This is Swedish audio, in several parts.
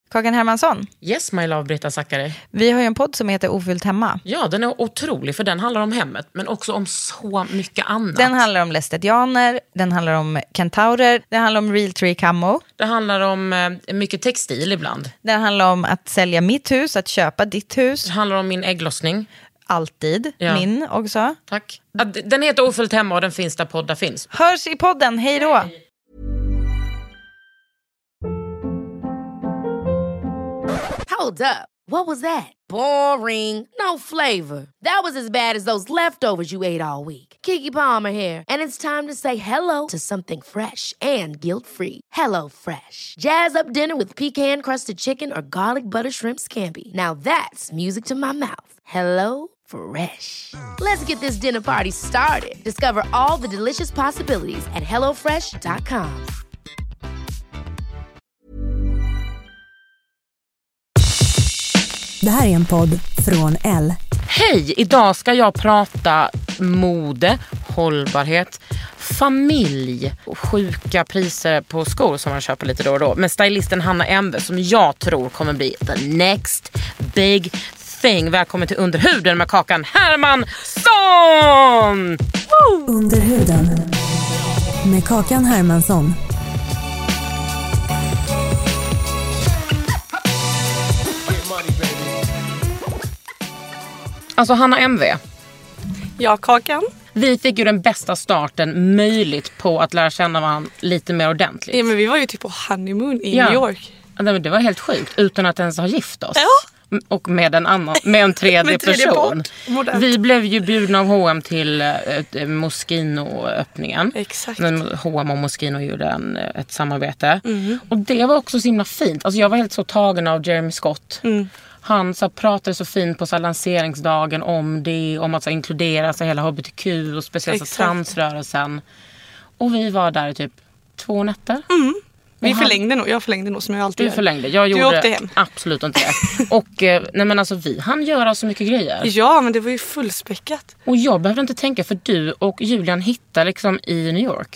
Kakan Hermansson. Yes, my love, Britta Zackari. Vi har ju en podd som heter Ofyllt hemma. Ja, den är otrolig för den handlar om hemmet, men också om så mycket annat. Den handlar om lästetianer, den handlar om kentaurer, den handlar om real tree camo. Det handlar om mycket textil ibland. Den handlar om att sälja mitt hus, att köpa ditt hus. Det handlar om min ägglossning. Alltid, min också. Tack. Den heter Ofyllt hemma och den finns där poddar finns. Hörs i podden, hej då! Hold up. What was that? Boring. No flavor. That was as bad as those leftovers you ate all week. Keke Palmer here, and it's time to say hello to something fresh and guilt-free. Hello Fresh. Jazz up dinner with pecan-crusted chicken or garlic butter shrimp scampi. Now that's music to my mouth. Hello Fresh. Let's get this dinner party started. Discover all the delicious possibilities at hellofresh.com. Det här är en podd från L. Hej, idag ska jag prata mode, hållbarhet, familj och sjuka priser på skor som man köper lite då och då. Med stylisten Hanna Embe som jag tror kommer bli the next big thing. Välkommen till Underhuden med Kakan Hermansson! Woo! Underhuden med Kakan Hermansson. Alltså Hanna MV. Ja, Kakan. Vi fick ju den bästa starten möjligt på att lära känna varandra lite mer ordentligt. Ja, men vi var ju typ på honeymoon i New York. Det var helt sjukt, utan att ens ha gift oss. Ja. Och med en annan, med en tredje person. Vi blev ju bjudna av H&M till Moschino-öppningen. Exakt. H&M och Moschino gjorde ett samarbete. Och det var också så himla fint. Alltså jag var helt så tagen av Jeremy Scott. Han så pratade så fint på så lanseringsdagen om det, om att så inkludera så hela HBTQ och speciellt så transrörelsen. Och vi var där i typ 2 nätter. Vi förlängde nog, jag förlängde nog som jag alltid gör. Du förlängde, jag gjorde åkte hem. Absolut inte det. Och nej men alltså vi hann göra så mycket grejer. Ja, men det var ju fullspäckat. Och jag behövde inte tänka, för du och Julian hittar liksom i New York.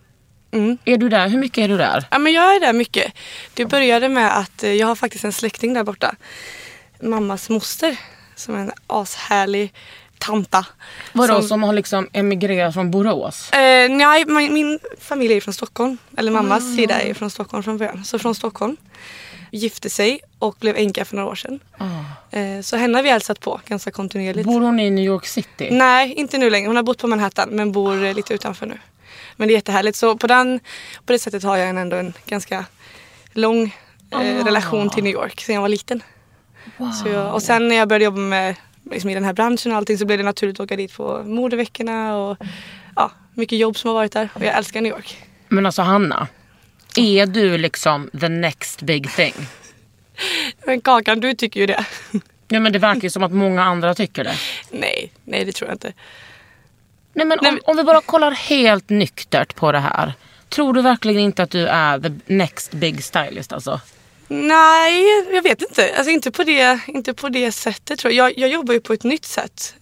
Är du där? Hur mycket är du där? Ja, men jag är där mycket. Det började med att jag har faktiskt en släkting där borta. Mammas moster, som är en ashärlig tanta. Vadå, som har liksom emigrerat från Borås? Nej, min familj är från Stockholm. Eller mammas sida är från Stockholm från början. Så från Stockholm. Gifte sig och blev änka för några år sedan. Så henne har vi hälsat på ganska kontinuerligt. Bor hon i New York City? Nej, inte nu längre. Hon har bott på Manhattan men bor lite utanför nu. Men det är jättehärligt. Så på det sättet har jag ändå en ganska lång relation till New York sedan jag var liten. Wow. Och sen när jag började jobba med liksom i den här branschen och allting, så blev det naturligt att åka dit på modeveckorna och mycket jobb som har varit där. Och jag älskar New York. Men alltså Hanna, är du liksom the next big thing? Men Kakan, du tycker ju det. Ja, men det verkar ju som att många andra tycker det. Nej, det tror jag inte. Nej, men om vi bara kollar helt nyktert på det här. Tror du verkligen inte att du är the next big stylist alltså? Nej, jag vet inte. Alltså inte på det sättet tror jag. Jag jobbar ju på ett nytt sätt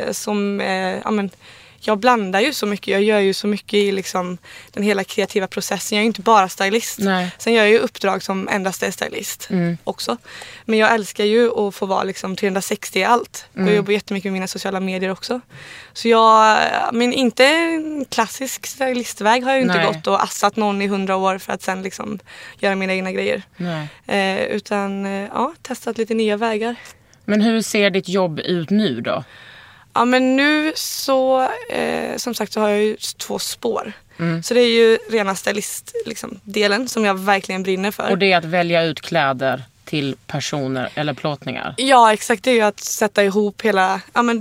jag blandar ju så mycket. Jag gör ju så mycket i liksom den hela kreativa processen. Jag är ju inte bara stylist. Nej. Sen gör jag ju uppdrag som endast är stylist också. Men jag älskar ju att få vara liksom 360 i allt. Jag jobbar jättemycket med mina sociala medier också. Så men inte en klassisk stylistväg har jag ju inte gått och assat någon i 100 år för att sen liksom göra mina egna grejer. Utan testat lite nya vägar. Men hur ser ditt jobb ut nu då? Ja, men nu så som sagt så har jag ju 2 spår. Så det är ju rena stylist liksom, delen som jag verkligen brinner för. Och det är att välja ut kläder till personer eller plåtningar? Ja, exakt. Det är ju att sätta ihop hela,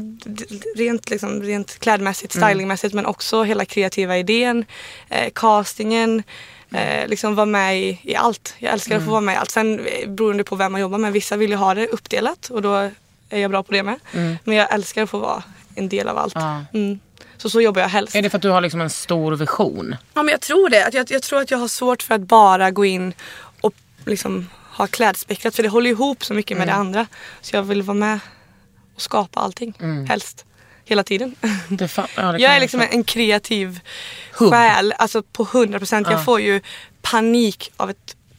rent klädmässigt, stylingmässigt, men också hela kreativa idén, castingen, liksom vara med i allt. Jag älskar att få vara med i allt. Sen beroende på vem man jobbar med. Vissa vill ju ha det uppdelat och då är jag bra på det med. Men jag älskar att få vara en del av allt. Så jobbar jag helst. Är det för att du har liksom en stor vision? Ja, men jag tror det. Jag tror att jag har svårt för att bara gå in och liksom ha klädspektrat. För det håller ihop så mycket med det andra. Så jag vill vara med och skapa allting. Helst. Hela tiden. Jag är liksom en kreativ själ. Alltså på 100%. Jag får ju panik av ett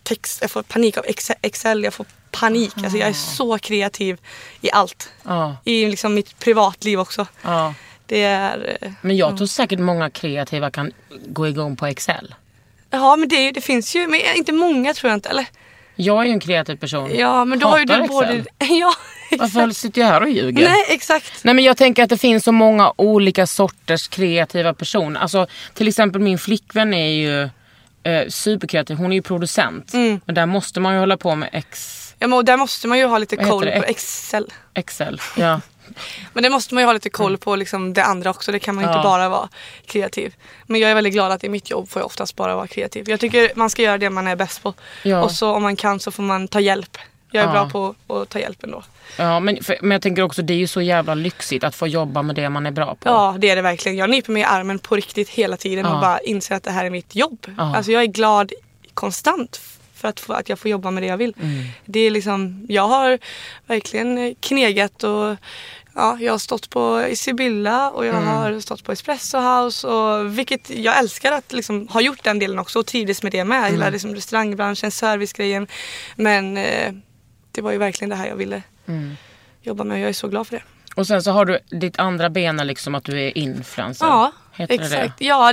text, jag får panik av Excel, jag får panik. Alltså jag är så kreativ i allt. I liksom mitt privatliv också. Det är... Men jag tror säkert många kreativa kan gå igång på Excel. Ja, men det finns ju, men inte många tror jag inte, eller? Jag är ju en kreativ person. Ja, men då har ju du Excel. både... Ja, varför sitter jag här och ljuger? Nej, exakt. Nej, men jag tänker att det finns så många olika sorters kreativa personer. Alltså, till exempel min flickvän är ju superkreativ. Hon är ju producent. Men där måste man ju hålla på med Ja, men där måste man ju ha lite koll på Excel, ja. Men det måste man ju ha lite koll på liksom det andra också. Det kan man inte bara vara kreativ. Men jag är väldigt glad att i mitt jobb får jag oftast bara vara kreativ. Jag tycker man ska göra det man är bäst på. Ja. Och så om man kan så får man ta hjälp. Jag är bra på att ta hjälp ändå. Ja, men jag tänker också det är ju så jävla lyxigt att få jobba med det man är bra på. Ja, det är det verkligen. Jag nyper mig i armen på riktigt hela tiden och bara inser att det här är mitt jobb. Alltså jag är glad konstant för att jag får jobba med det jag vill. Det är liksom, jag har verkligen knegat och jag har stått i Sibylla och jag har stått på Espresso House och vilket jag älskar att liksom ha gjort den delen också och trivdes med det med. Hela liksom restaurangbranschen, servicegrejen. Men det var ju verkligen det här jag ville jobba med och jag är så glad för det. Och sen så har du ditt andra ben liksom att du är influencer. Ja, heter exakt. Det? Ja,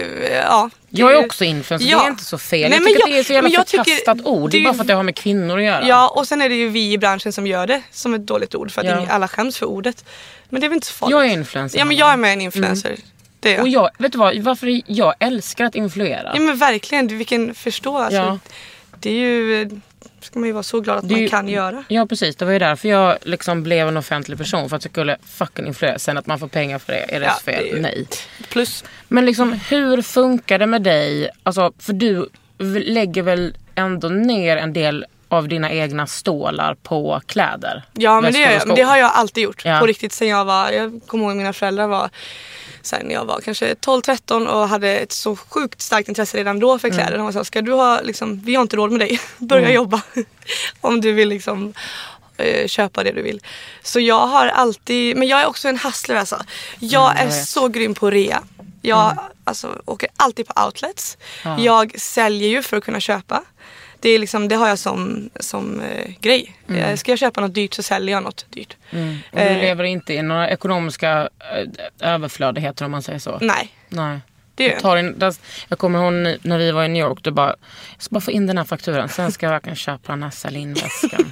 jag är också influencer, det är inte så fel. Nej, jag tycker att det är så jävla förkastat ord. Det är bara för att det har med kvinnor att göra. Ja, och sen är det ju vi i branschen som gör det som ett dåligt ord för att alla skäms för ordet. Men det är väl inte så farligt. Jag är influencer. Ja, men jag är med en influencer. Det är och jag, vet du vad, varför jag älskar att influera. Ja, men verkligen, vi kan förstå. Alltså, det är ju... ska man ju vara så glad att man kan göra. Ja, precis. Det var ju därför jag liksom blev en offentlig person. För att jag skulle fucking influera. Sen att man får pengar för det, är det fel? Det är nej. Plus. Men liksom, hur funkar det med dig? Alltså, för du lägger väl ändå ner en del av dina egna stålar på kläder? Ja, men det har jag alltid gjort. På riktigt sen jag kommer ihåg mina föräldrar var... Sen jag var kanske 12-13 och hade ett så sjukt starkt intresse redan då för kläder. De sa, ska du ha liksom, vi har inte råd med dig. Börja jobba om du vill liksom köpa det du vill. Så jag har alltid, men jag är också en hustler alltså. Jag är så grym på rea. Jag åker alltid på outlets. Jag säljer ju för att kunna köpa. Det är liksom, det har jag som grej. Ska jag köpa något dyrt så säljer jag något dyrt. Och du lever inte i några ekonomiska överflödigheter om man säger så? Nej. Jag kommer ihåg när vi var i New York, jag ska bara få in den här fakturan, sen ska jag verkligen köpa den här Celine-väskan.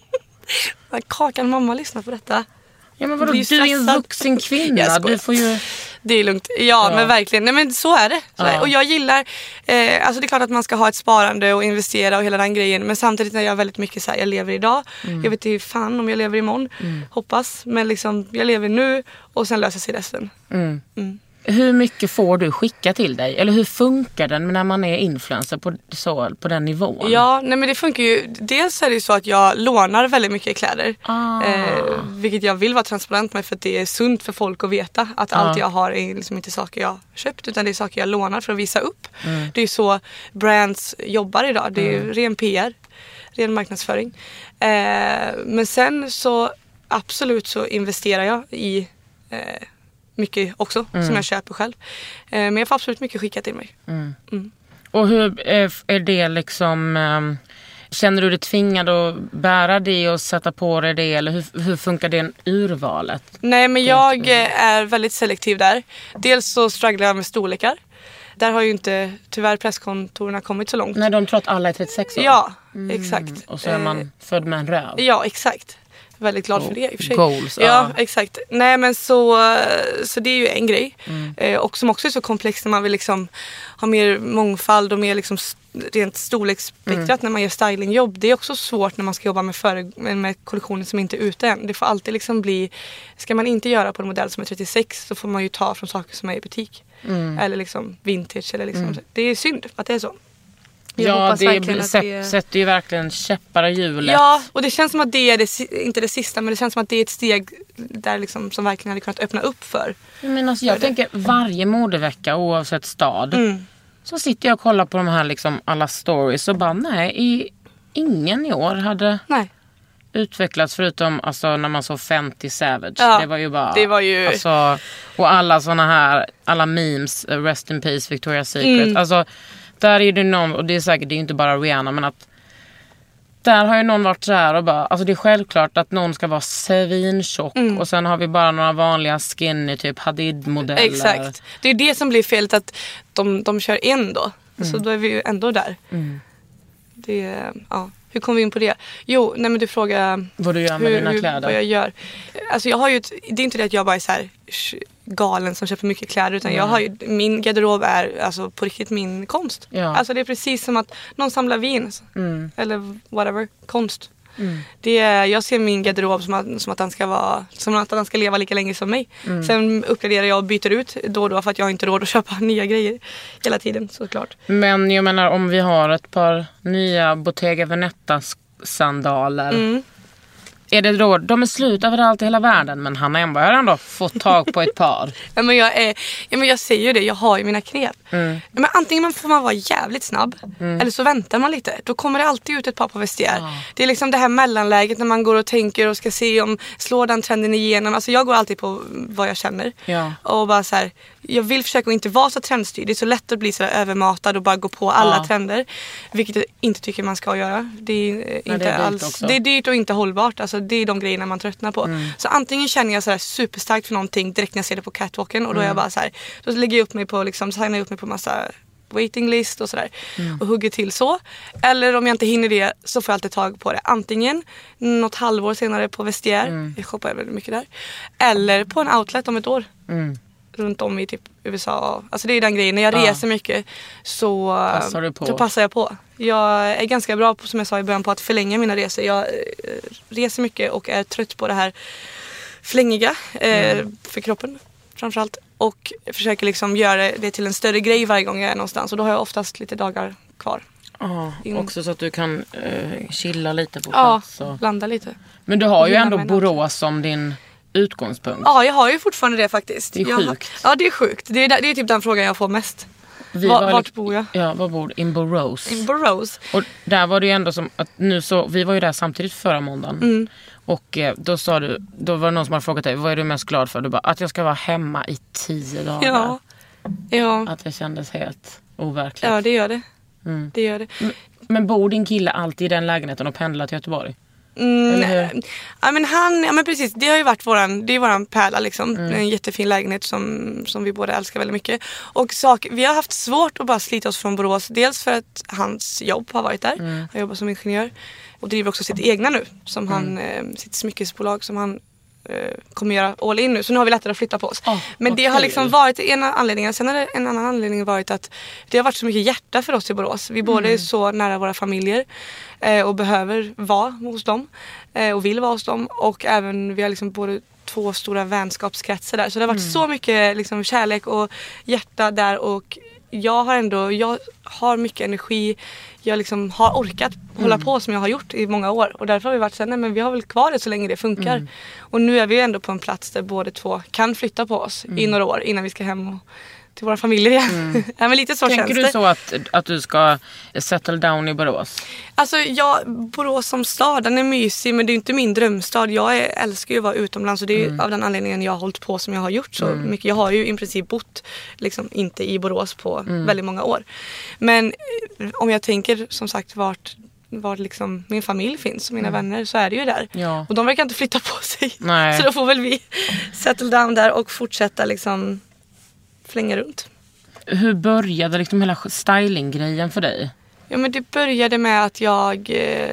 Kakan, mamma lyssnar på detta. Ja, men vadå, du är en vuxen kvinna. Du får ju... Det är lugnt. Ja, men verkligen. Nej, men så är det. Och jag gillar... alltså det är klart att man ska ha ett sparande och investera och hela den grejen. Men samtidigt när jag är väldigt mycket så här, jag lever idag. Jag vet inte fan om jag lever imorgon. Hoppas. Men liksom, jag lever nu och sen löser sig resten. Hur mycket får du skicka till dig? Eller hur funkar den när man är influencer på den nivån? Ja, nej men det funkar ju. Dels är det ju så att jag lånar väldigt mycket kläder. Vilket jag vill vara transparent med för att det är sunt för folk att veta. Att allt jag har är liksom inte saker jag köpt utan det är saker jag lånar för att visa upp. Det är så brands jobbar idag. Det är ju ren PR, ren marknadsföring. Men sen så absolut så investerar jag i... mycket också som jag köper själv. Men jag får absolut mycket skicka till mig. Och hur är det liksom... känner du dig tvingad att bära det och sätta på dig det? Eller hur funkar det urvalet? Nej, men jag är väldigt selektiv där. Dels så strugglar jag med storlekar. Där har ju inte tyvärr presskontorerna kommit så långt. Nej, de tror att alla är 36 år. Ja, exakt. Och så är man född med en röv. Ja, exakt. Väldigt glad för det i och för sig. Goals, ja, exakt. Nej, men så det är ju en grej. Och som också är så komplext när man vill liksom ha mer mångfald och mer liksom rent storleksspektrat när man gör stylingjobb. Det är också svårt när man ska jobba med kollektioner som inte är ute än. Det får alltid liksom bli, ska man inte göra på en modell som är 36 så får man ju ta från saker som är i butik. Eller liksom vintage eller liksom. Det är synd att det är så. Ja, det sätter ju verkligen käppar i hjulet. Ja, och det känns som att det är inte det sista, men det känns som att det är ett steg där liksom, som verkligen hade kunnat öppna upp för. Men alltså, jag tänker varje modevecka oavsett stad så sitter jag och kollar på de här liksom, alla stories och bara ingen i år hade utvecklats förutom alltså, när man såg Fenty Savage. Ja, det var ju bara... Det var ju... Alltså, och alla memes, Rest in Peace, Victoria's Secret. Alltså... Där är det någon, och det är säkert det är inte bara Rihanna, men att där har ju någon varit så här och bara, alltså det är självklart att någon ska vara svintjock och sen har vi bara några vanliga skinny typ Hadid-modeller. Exakt. Det är det som blir felet, att de kör in då. Så då är vi ju ändå där. Det, ja. Hur kom vi in på det? Jo, nej men du frågar vad du gör med dina kläder. Vad jag gör. Alltså jag har ju det är inte det att jag bara är så här galen som köper mycket kläder, utan jag har ju, min garderob är alltså på riktigt min konst. Ja. Alltså det är precis som att någon samlar vin eller whatever, konst. Det är, jag ser min garderob som att den ska vara, som att den ska leva lika länge som mig. Sen uppgraderar jag och byter ut då och då för att jag inte har råd att köpa nya grejer hela tiden, såklart. Men jag menar, om vi har ett par nya Bottega Veneta-sandaler, är det då, de är slut överallt i hela världen, men Hanna Enberg har ändå fått tag på ett par. men jag säger ju det, jag har ju mina knep. Men antingen får man vara jävligt snabb eller så väntar man lite. Då kommer det alltid ut ett par på vestiär. Det är liksom det här mellanläget när man går och tänker och ska se om slår den trenden igenom. Alltså jag går alltid på vad jag känner. Och bara så här, jag vill försöka att inte vara så trendstyrd. Det är så lätt att bli så övermatad och bara gå på alla trender, vilket jag inte tycker man ska göra. Det är inte alls, det är dyrt och inte hållbart. Alltså det är de grejerna man tröttnar på. Så antingen känner jag så här superstarkt för någonting direkt när jag ser det på catwalken, och då är jag bara så här, då lägger jag upp mig på liksom, signar jag upp mig på massa waiting list och sådär och hugger till så. Eller om jag inte hinner det så får jag alltid tag på det. Antingen något halvår senare på vestiär, jag shoppar väldigt mycket där, eller på en outlet om ett år. Runt om i typ USA. Alltså det är den grejen. När jag reser mycket så passar jag på. Jag är ganska bra på, som jag sa i början, på att förlänga mina resor. Jag reser mycket och är trött på det här flängiga för kroppen framförallt. Och försöker liksom göra det till en större grej varje gång jag är någonstans. Och då har jag oftast lite dagar kvar. Också så att du kan chilla lite på plats. Ja, landa lite. Men du har ju ändå Borås som din utgångspunkt. Ja, jag har ju fortfarande det faktiskt. Det är sjukt. Ja, det är sjukt. Det är typ den frågan jag får mest. Vart bor jag? Ja, var bor du? In Borås. In Borås. Och där var det ju ändå som att nu så, vi var ju där samtidigt förra måndagen. Och då sa du, då var det någon som hade frågat dig, vad är du mest glad för? Du bara, att jag ska vara hemma i 10 dagar. Ja. Att det kändes helt overkligt. Ja, det gör det. Det gör det. Men bor din kille alltid i den lägenheten och pendlar till Göteborg? Ja, men precis, det har ju varit våran pärla liksom. En jättefin lägenhet som vi båda älskar väldigt mycket. Och vi har haft svårt att bara slita oss från Borås. Dels för att hans jobb har varit där. Han jobbar som ingenjör och driver också sitt egna nu, som han sitt smyckesbolag som han kommer göra all in nu. Så nu har vi lättare att flytta på oss. Men det har liksom varit en anledning. Sen har en annan anledning varit att det har varit så mycket hjärta för oss i Borås. Vi båda är så nära våra familjer och behöver vara hos dem och vill vara hos dem. Och även vi har liksom både 2 stora vänskapskretsar där. Så det har varit så mycket liksom kärlek och hjärta där, och jag har mycket energi. Jag liksom har orkat hålla på som jag har gjort i många år. Och därför har vi varit så här, men vi har väl kvar det så länge det funkar. Och nu är vi ändå på en plats där båda två kan flytta på oss i några år innan vi ska hem och till våra familjer igen. Ja, men lite så tänker känns du det. Så att du ska settle down i Borås? Alltså Borås som stad, den är mysig, men det är inte min drömstad. Jag älskar ju att vara utomlands, och det är av den anledningen jag har hållit på som jag har gjort så mycket. Jag har ju i princip bott liksom inte i Borås på väldigt många år. Men om jag tänker som sagt vart liksom min familj finns och mina vänner, så är det ju där. Ja. Och de verkar inte flytta på sig. Nej. Så då får väl vi settle down där och fortsätta liksom flänga runt. Hur började liksom hela styling-grejen för dig? Ja, men det började med att jag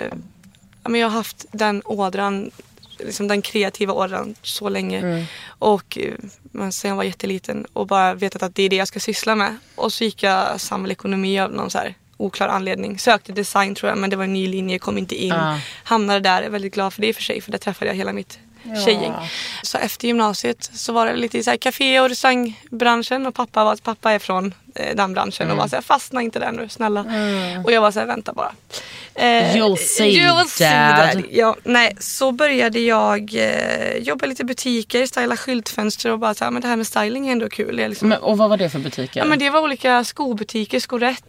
har haft den ådran, liksom den kreativa ådran så länge. Och sen jag var jätteliten och bara vetat att det är det jag ska syssla med. Och så gick jag samhällsekonomi av någon så här oklar anledning. Sökte design tror jag, men det var en ny linje, kom inte in. Hamnade där, jag är väldigt glad för det i och för sig, för där träffade jag hela mitt tjejgäng. Så efter gymnasiet så var det lite i så här café- och restaurangbranschen, och pappa är från den branschen och var så här, fastna inte där nu, snälla. Och jag var så här, vänta bara. You'll see dad. Ja, nej, så började jag jobba lite i butiker, styla skyltfönster och bara så här, men det här med styling är ändå kul. Liksom. Och vad var det för butiker? Ja, men det var olika skobutiker, Skorätt.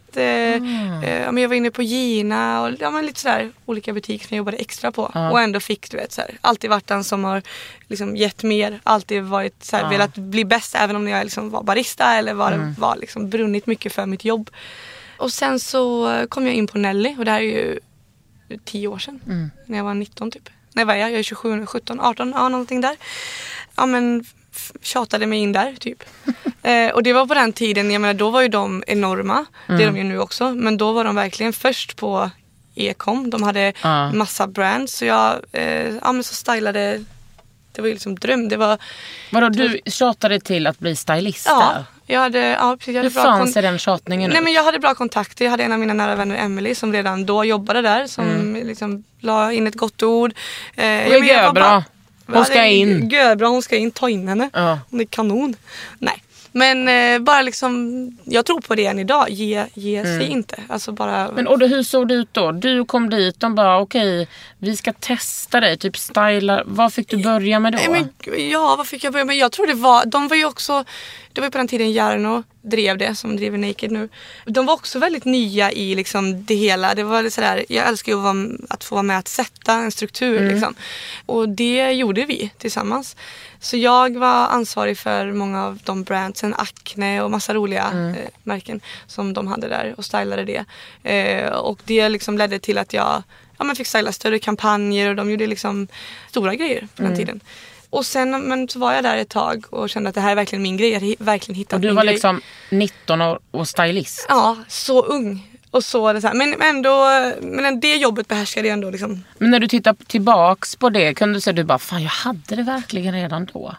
Men jag var inne på Gina och men lite sådär olika butiker som jag jobbade extra på. Och ändå fick, du vet, så här, alltid varit den som har liksom gett mer, alltid varit så här, velat bli bäst, även om jag liksom var barista eller var liksom brunnit mycket för mitt jobb. Och sen så kom jag in på Nelly, och det här är ju 10 år sedan. När jag var 19 typ. Nej, vad är jag? Jag är 27, 17, 18, ja någonting där. Ja men tjatade mig in där typ. Och det var på den tiden, jag menar då var ju de enorma. Det är de ju nu också. Men då var de verkligen först på e-com. De hade massa brands. Så jag men så stylade. Det var ju liksom dröm. Det var... Vadå, du tjatade till att bli stylist där? Jag hade Hur fanns den tjatningen? Nej, men jag hade bra kontakter. Jag hade en av mina nära vänner, Emily, som redan då jobbade där. Som liksom la in ett gott ord. Hon är görbra. Hon ska in. Görbra, hon ska in. Ta in henne. Ja. Hon är kanon. Nej. Men bara liksom, jag tror på det än idag. Ge sig inte. Alltså bara... Men och hur såg det ut då? Du kom dit, de bara okej, vi ska testa dig, typ styla. Vad fick du börja med då? Vad fick jag börja med? Jag tror de var ju också, det var ju på den tiden Jarno drev det, som driver Naked nu. De var också väldigt nya i liksom det hela. Det var sådär, jag älskar ju att få vara med att sätta en struktur liksom. Och det gjorde vi tillsammans. Så jag var ansvarig för många av de brandsen, Acne och massa roliga märken som de hade där och stylade det. Och det liksom ledde till att jag fick styla större kampanjer och de gjorde liksom stora grejer på den tiden. Och sen så var jag där ett tag och kände att det här är verkligen min grej. Jag hade verkligen hittat min grej. Och du var liksom 19 år och stylist? Ja, så ung. Och så det så här. Men det jobbet behärskade jag ändå liksom. Men när du tittar tillbaks på det, kunde du säga du bara, fan jag hade det verkligen redan då?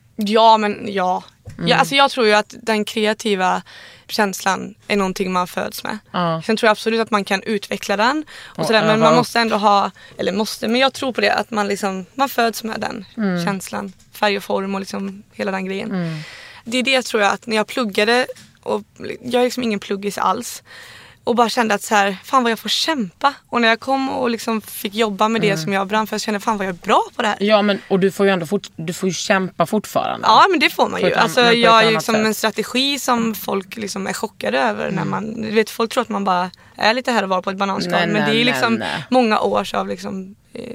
Ja. Alltså jag tror ju att den kreativa känslan är någonting man föds med. Sen tror jag absolut att man kan utveckla den och sådär, men man måste ändå ha, men jag tror på det, att man föds med den känslan, färg och form och liksom hela den grejen. Det är det, tror jag, att när jag pluggade, och jag är liksom ingen pluggis alls, och bara kände att så här, fan vad jag får kämpa. Och när jag kom och liksom fick jobba med det som jag brann för, så kände jag, fan vad jag är bra på det här. Ja, men och du får ju ändå du får ju kämpa fortfarande. Ja, men det får man ju. Alltså jag är liksom en strategi som folk liksom är chockade över när man, du vet, folk tror att man bara är lite här och var på ett bananskal, men det är liksom många års av liksom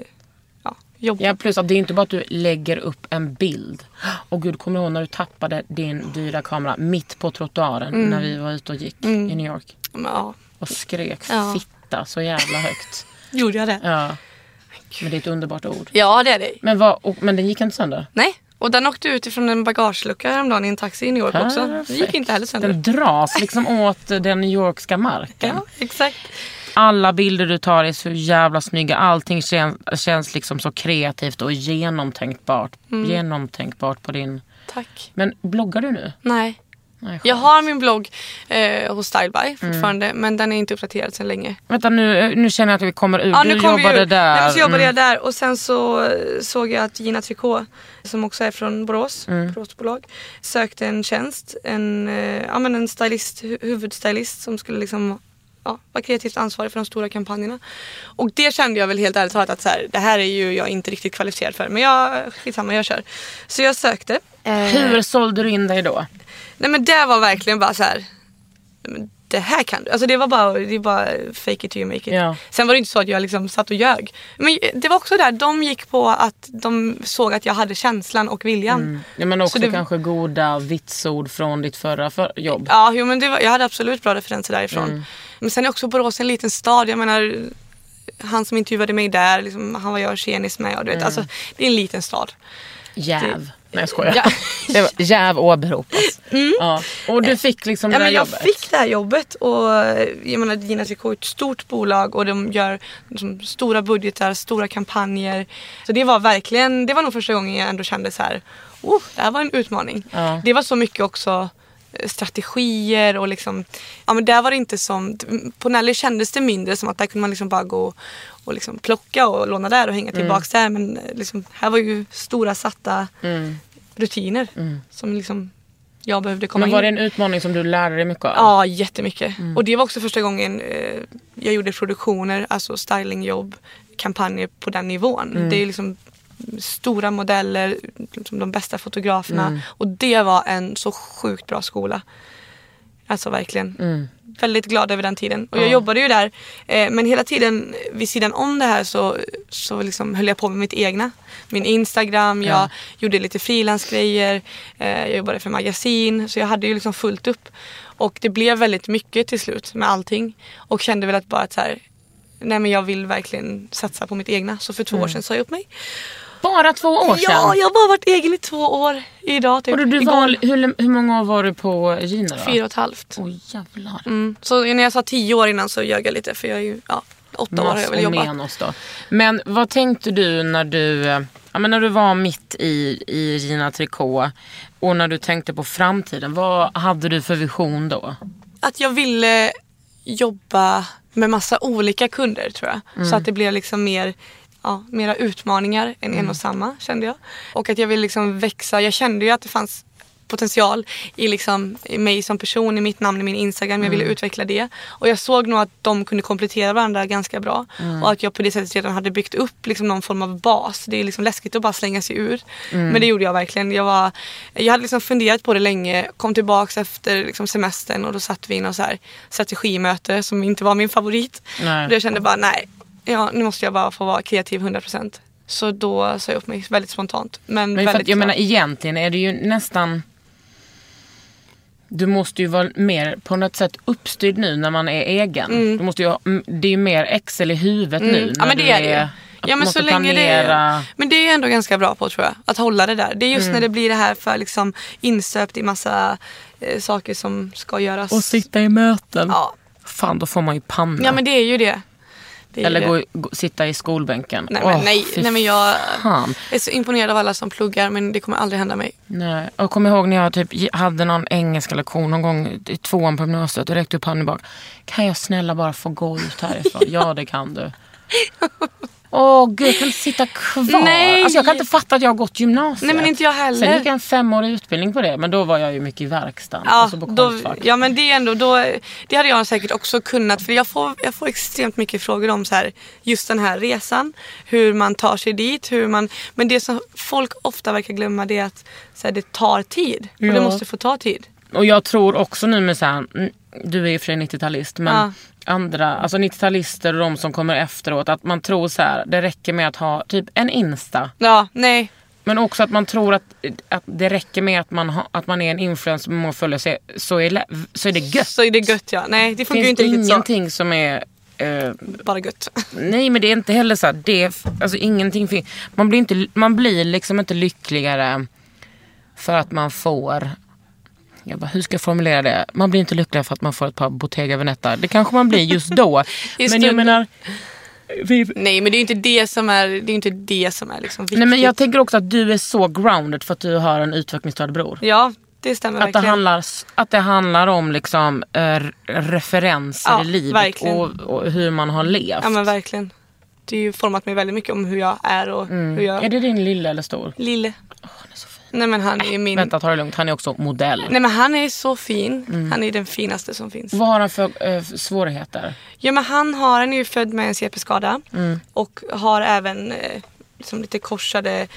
jobb. Ja, plus att det är inte bara att du lägger upp en bild. Och gud, kommer du ihåg när du tappade din dyra kamera mitt på trottoaren när vi var ute och gick i New York? Ja. Och skrek fitta så jävla högt. Gjorde jag det? Ja. Men det är ett underbart ord. Ja, det är det. Men den gick inte sönder? Nej. Och den åkte ut ifrån en bagagelucka häromdagen i en taxi i New York också. Det gick inte heller sönder. Den dras liksom åt den New Yorkska marken. Ja, exakt. Alla bilder du tar är så jävla snygga. Allting känns liksom så kreativt och genomtänkbart på din... Tack. Men bloggar du nu? Nej. Jag har min blogg hos StyleBy fortfarande, men den är inte uppdaterad sedan länge. Vänta, nu känner jag att vi kommer ut. Du jobbade där. Nej, så jobbade jag där, och sen så såg jag att Gina Tricot, som också är från Borås, Boråsbolag, sökte en tjänst, en stylist, huvudstylist som skulle liksom var kreativt ansvarig för de stora kampanjerna. Och det kände jag väl helt ärligt talat att så här, det här är ju jag inte riktigt kvalificerad för, men jag kör. Så jag sökte. Hur sålde du in dig då? Nej, men det var verkligen bara så här, det här kan du. Alltså det är bara fake it till you make it. Ja. Sen var det inte så att jag liksom satt och ljög. Men det var också där, de gick på att de såg att jag hade känslan och viljan. Ja, men också kanske goda vitsord från ditt förra jobb. Ja, men jag hade absolut bra referenser därifrån. Men sen är också Borås en liten stad. Jag menar, han som intervjuade mig där, liksom, han var jag tjenis med. Och du vet, alltså, det är en liten stad. Jäv. Nej, jag skojar. Ja. Jäv åberopas. Ja. Och du fick liksom det här jobbet? Jag fick det här jobbet. Och jag menar, Gina Tricot är ett stort bolag. Och de gör liksom stora budgetar, stora kampanjer. Så det var nog första gången jag ändå kände så här, det här var en utmaning. Ja. Det var så mycket också strategier och liksom, men där var det inte som, på Nelly kändes det mindre som att där kunde man liksom bara gå och liksom plocka och låna där och hänga tillbaks där, men liksom, här var ju stora satta rutiner som liksom jag behövde komma in. Men var det en utmaning som du lärde dig mycket av? Ja, jättemycket. Och det var också första gången jag gjorde produktioner, alltså stylingjobb, kampanjer på den nivån. Det är liksom stora modeller, liksom de bästa fotograferna, och det var en så sjukt bra skola. Alltså verkligen. Väldigt glad över den tiden. Och jag jobbade ju där, men hela tiden vid sidan om det här så liksom höll jag på med mitt egna. Min Instagram, jag gjorde lite frilansgrejer, jag jobbade för magasin, så jag hade ju liksom fullt upp. Och det blev väldigt mycket till slut med allting. Och kände väl att bara att så här, nej men jag vill verkligen satsa på mitt egna. Så för 2 år sedan sa jag upp mig. Bara 2 år sedan? Ja, jag har bara varit egen i 2 år idag typ. Och hur många år var du på Gina då? 4,5. Åh jävlar. Så när jag sa 10 år innan så ljög jag lite, för jag är ju 8 år har jag väl jobbat. Då. Men vad tänkte du när du var mitt i Gina Tricot och när du tänkte på framtiden? Vad hade du för vision då? Att jag ville jobba med massa olika kunder, tror jag. Så att det blev liksom mera utmaningar än en och samma, kände jag. Och att jag ville liksom växa. Jag kände ju att det fanns potential i mig som person, i mitt namn, i min Instagram. Jag ville utveckla det. Och jag såg nog att de kunde komplettera varandra ganska bra. Och att jag på det sättet redan hade byggt upp liksom någon form av bas. Det är liksom läskigt att bara slänga sig ur. Men det gjorde jag verkligen. Jag hade liksom funderat på det länge. Kom tillbaka efter liksom semestern och då satt vi in och så här strategimöte som inte var min favorit. Och jag kände bara, nu måste jag bara få vara kreativ 100%. Så då sa jag upp mig väldigt spontant. Men för att, jag menar, egentligen är det ju nästan... Du måste ju vara mer på något sätt uppstyrd nu när man är egen. Du måste ju det är ju mer Excel i huvudet nu. Ja, men det är det. Ja, men så länge planera... Men det är jag ändå ganska bra på, tror jag. Att hålla det där. Det är just när det blir det här för liksom insöpt i massa saker som ska göras. Och sitta i möten. Ja. Fan, då får man ju panna. Ja, men det är ju det. Eller sitta i skolbänken. Nej, men jag är så imponerad av alla som pluggar, men det kommer aldrig hända mig. Nej, och kom ihåg när jag typ hade någon engelska lektion någon gång i 2:an på gymnasiet och räckte upp handen bak. Kan jag snälla bara få gå ut härifrån? Ja, det kan du. Gud, jag kan inte sitta kvar. Nej. Alltså jag kan inte fatta att jag har gått gymnasiet. Nej, men inte jag heller. Sen gick jag en 5-årig utbildning på det. Men då var jag ju mycket i verkstaden. Ja, alltså på ja, men det är ändå det hade jag säkert också kunnat. För jag får extremt mycket frågor om så här, just den här resan. Hur man tar sig dit. Men det som folk ofta verkar glömma, det är att så här, det tar tid. Och det måste få ta tid. Och jag tror också nu med så här, du är ju för 90-talist, men andra, alltså 90-talister och de som kommer efteråt, att man tror så här, det räcker med att ha typ en Insta. Ja, nej. Men också att man tror att det räcker med att man är en influencer med många följare, så är det gött. Så är det gött, ja. Nej, det funkar ju inte riktigt så. Ingenting som är bara gött. Nej, men det är inte heller så här, alltså ingenting man blir liksom inte lyckligare för att man får. Hur ska jag formulera det? Man blir inte lycklig för att man får ett par Bottega Veneta. Det kanske man blir just då. Men jag menar... Nej, men det är inte det som är liksom viktigt. Nej, men jag tänker också att du är så grounded för att du har en utvecklingsstörd bror. Ja, det stämmer verkligen. Att det handlar om liksom referenser i livet och hur man har levt. Ja, men verkligen. Det har ju format mig väldigt mycket om hur jag är och hur jag... Är det din lilla eller stor? Lille. Han är så fin. Nej, men han är min... Vänta, ta det lugnt. Han är också modell. Nej, men han är så fin. Han är den finaste som finns. Vad har han för svårigheter? Ja, men han är ju född med en CP-skada. Och har även liksom lite korsade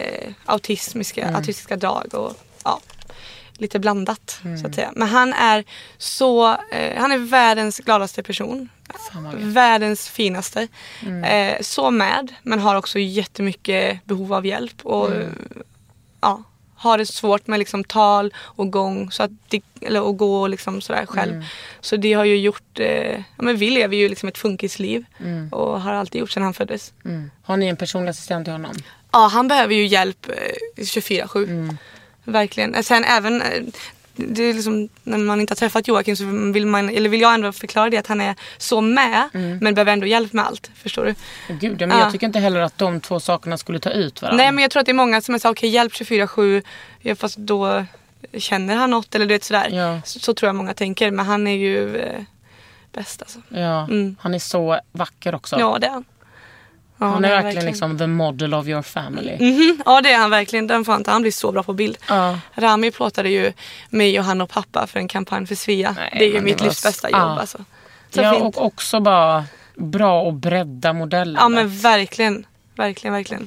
autistiska drag och lite blandat så att säga. Men han är han är världens gladaste person. Världens finaste. Så men har också jättemycket behov av hjälp och har det svårt med liksom tal och gång så att och gå liksom sådär själv. Så det har ju gjort men vi lever ju liksom ett funkisliv och har alltid gjort sedan han föddes. Har ni en personlig assistent till honom? Ja, han behöver ju hjälp 24/7. Verkligen. Sen även det är liksom, när man inte har träffat Joakim så vill jag ändå förklara det att han är så med men behöver ändå hjälp med allt, förstår du? Gud, men jag tycker inte heller att de två sakerna skulle ta ut varandra. Nej, men jag tror att det är många som är så okej, hjälp 24/7, fast då känner han något eller du vet sådär. Ja. Så tror jag många tänker, men han är ju bäst alltså. Ja, han är så vacker också. Ja, det är han. Ja, han är verkligen liksom the model of your family. Ja, det är han verkligen. Han blir så bra på bild. Rami plåtade ju mig och han och pappa för en kampanj för Svea. Nej, det är ju mitt livs bästa jobb alltså. Så ja, fint. Och också bara bra och bredda modeller. Ja, men verkligen. Verkligen.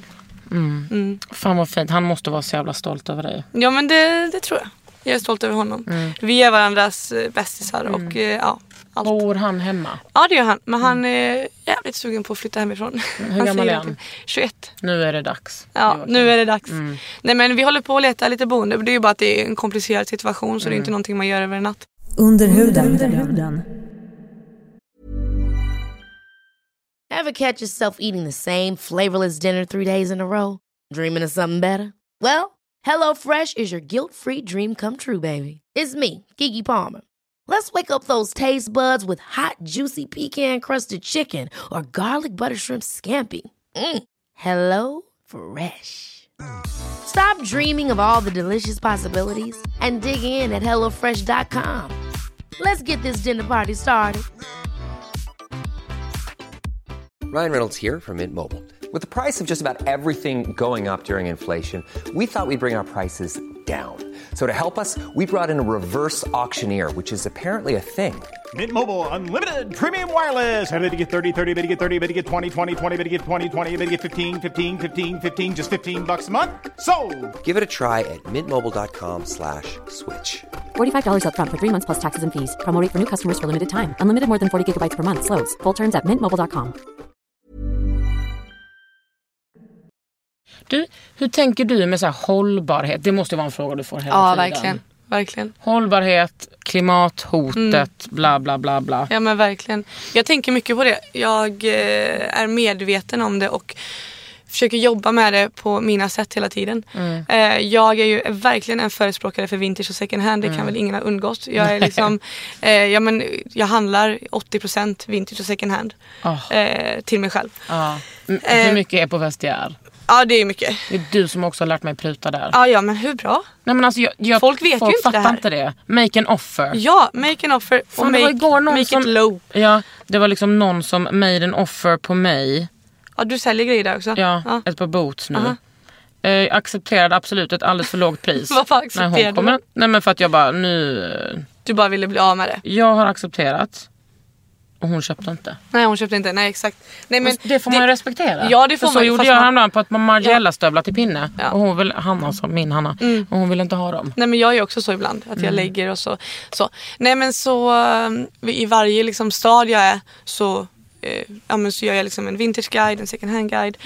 Fan vad fint. Han måste vara så jävla stolt över dig. Ja, men det tror jag. Jag är stolt över honom. Vi är varandras bästisar och allt. Bor han hemma? Ja, det gör han. Men han är jävligt sugen på att flytta hemifrån. Hur gammal är han? 21. Nu är det dags. Ja, nu är det dags. Nej, men vi håller på att leta lite boende. Det är ju bara att det är en komplicerad situation så det är inte någonting man gör över en natt. Under huden. Ever catch yourself eating the same flavorless dinner 3 days in a row? Dreaming of something better? Well, HelloFresh is your guilt-free dream come true, baby. It's me, Keke Palmer. Let's wake up those taste buds with hot, juicy pecan-crusted chicken or garlic butter shrimp scampi. Hello Fresh. Stop dreaming of all the delicious possibilities and dig in at HelloFresh.com. Let's get this dinner party started. Ryan Reynolds here from Mint Mobile. With the price of just about everything going up during inflation, we thought we'd bring our prices down. So to help us, we brought in a reverse auctioneer, which is apparently a thing. Mint Mobile Unlimited Premium Wireless. How to get 30, 30, bit to get 30, bit to get 20, 20, 20, bit to get 20, 20, bit to get 15, 15, 15, 15, just $15 a month? Sold! Give it a try at mintmobile.com/switch. $45 up front for 3 months plus taxes and fees. Promo rate for new customers for limited time. Unlimited more than 40 gigabytes per month. Slows full terms at mintmobile.com. Du, hur tänker du med så här hållbarhet? Det måste vara en fråga du får hela tiden. Verkligen. Hållbarhet, klimathotet, bla bla bla bla. Ja men verkligen. Jag tänker mycket på det. Jag är medveten om det och försöker jobba med det på mina sätt hela tiden. Jag är ju verkligen en förespråkare för vintage och second hand. Det kan väl ingen ha undgått. Jag är liksom, jag handlar 80% vintage och second hand till mig själv. Hur mycket är på Vestiaire? Ja, det är mycket. Det är du som också har lärt mig pruta där. Ja, men hur bra? Nej, men alltså, folk vet ju inte det här. Fattar inte det. Make an offer. Ja, make an offer och make it low. Ja, det var liksom någon som made an offer på mig. Ja, du säljer grejer där också. Ja. Ett par boots nu. Accepterade absolut ett alldeles för lågt pris. Varför accepterade du? Nej, men för att jag bara nu... Du bara ville bli av med det. Jag har accepterat. Och hon köpte inte. Nej, hon köpte inte. Nej, exakt. Nej, men det får man ju respektera. Ja, det får så man. gjorde jag häromdagen på ett Margiela-stövlar till pinne. Ja. Och hon vill, Hanna som min Hanna. Och hon vill inte ha dem. Nej, men jag är också så ibland. Att jag lägger och så. Nej, men så i varje liksom stad jag är så så gör jag liksom en vintage guide, en second hand guide.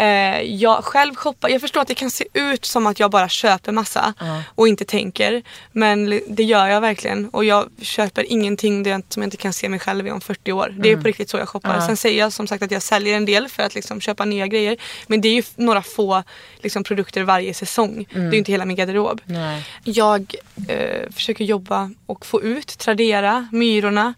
Jag själv shoppar. Jag förstår att det kan se ut som att jag bara köper massa och inte tänker. Men det gör jag verkligen. Och jag köper ingenting som jag inte kan se mig själv i om 40 år. Det är på riktigt så jag shoppar. Sen säger jag som sagt att jag säljer en del för att liksom köpa nya grejer. Men det är ju några få liksom produkter varje säsong. Det är ju inte hela min garderob. Nej. Jag försöker jobba och få ut Tradera, Myrorna,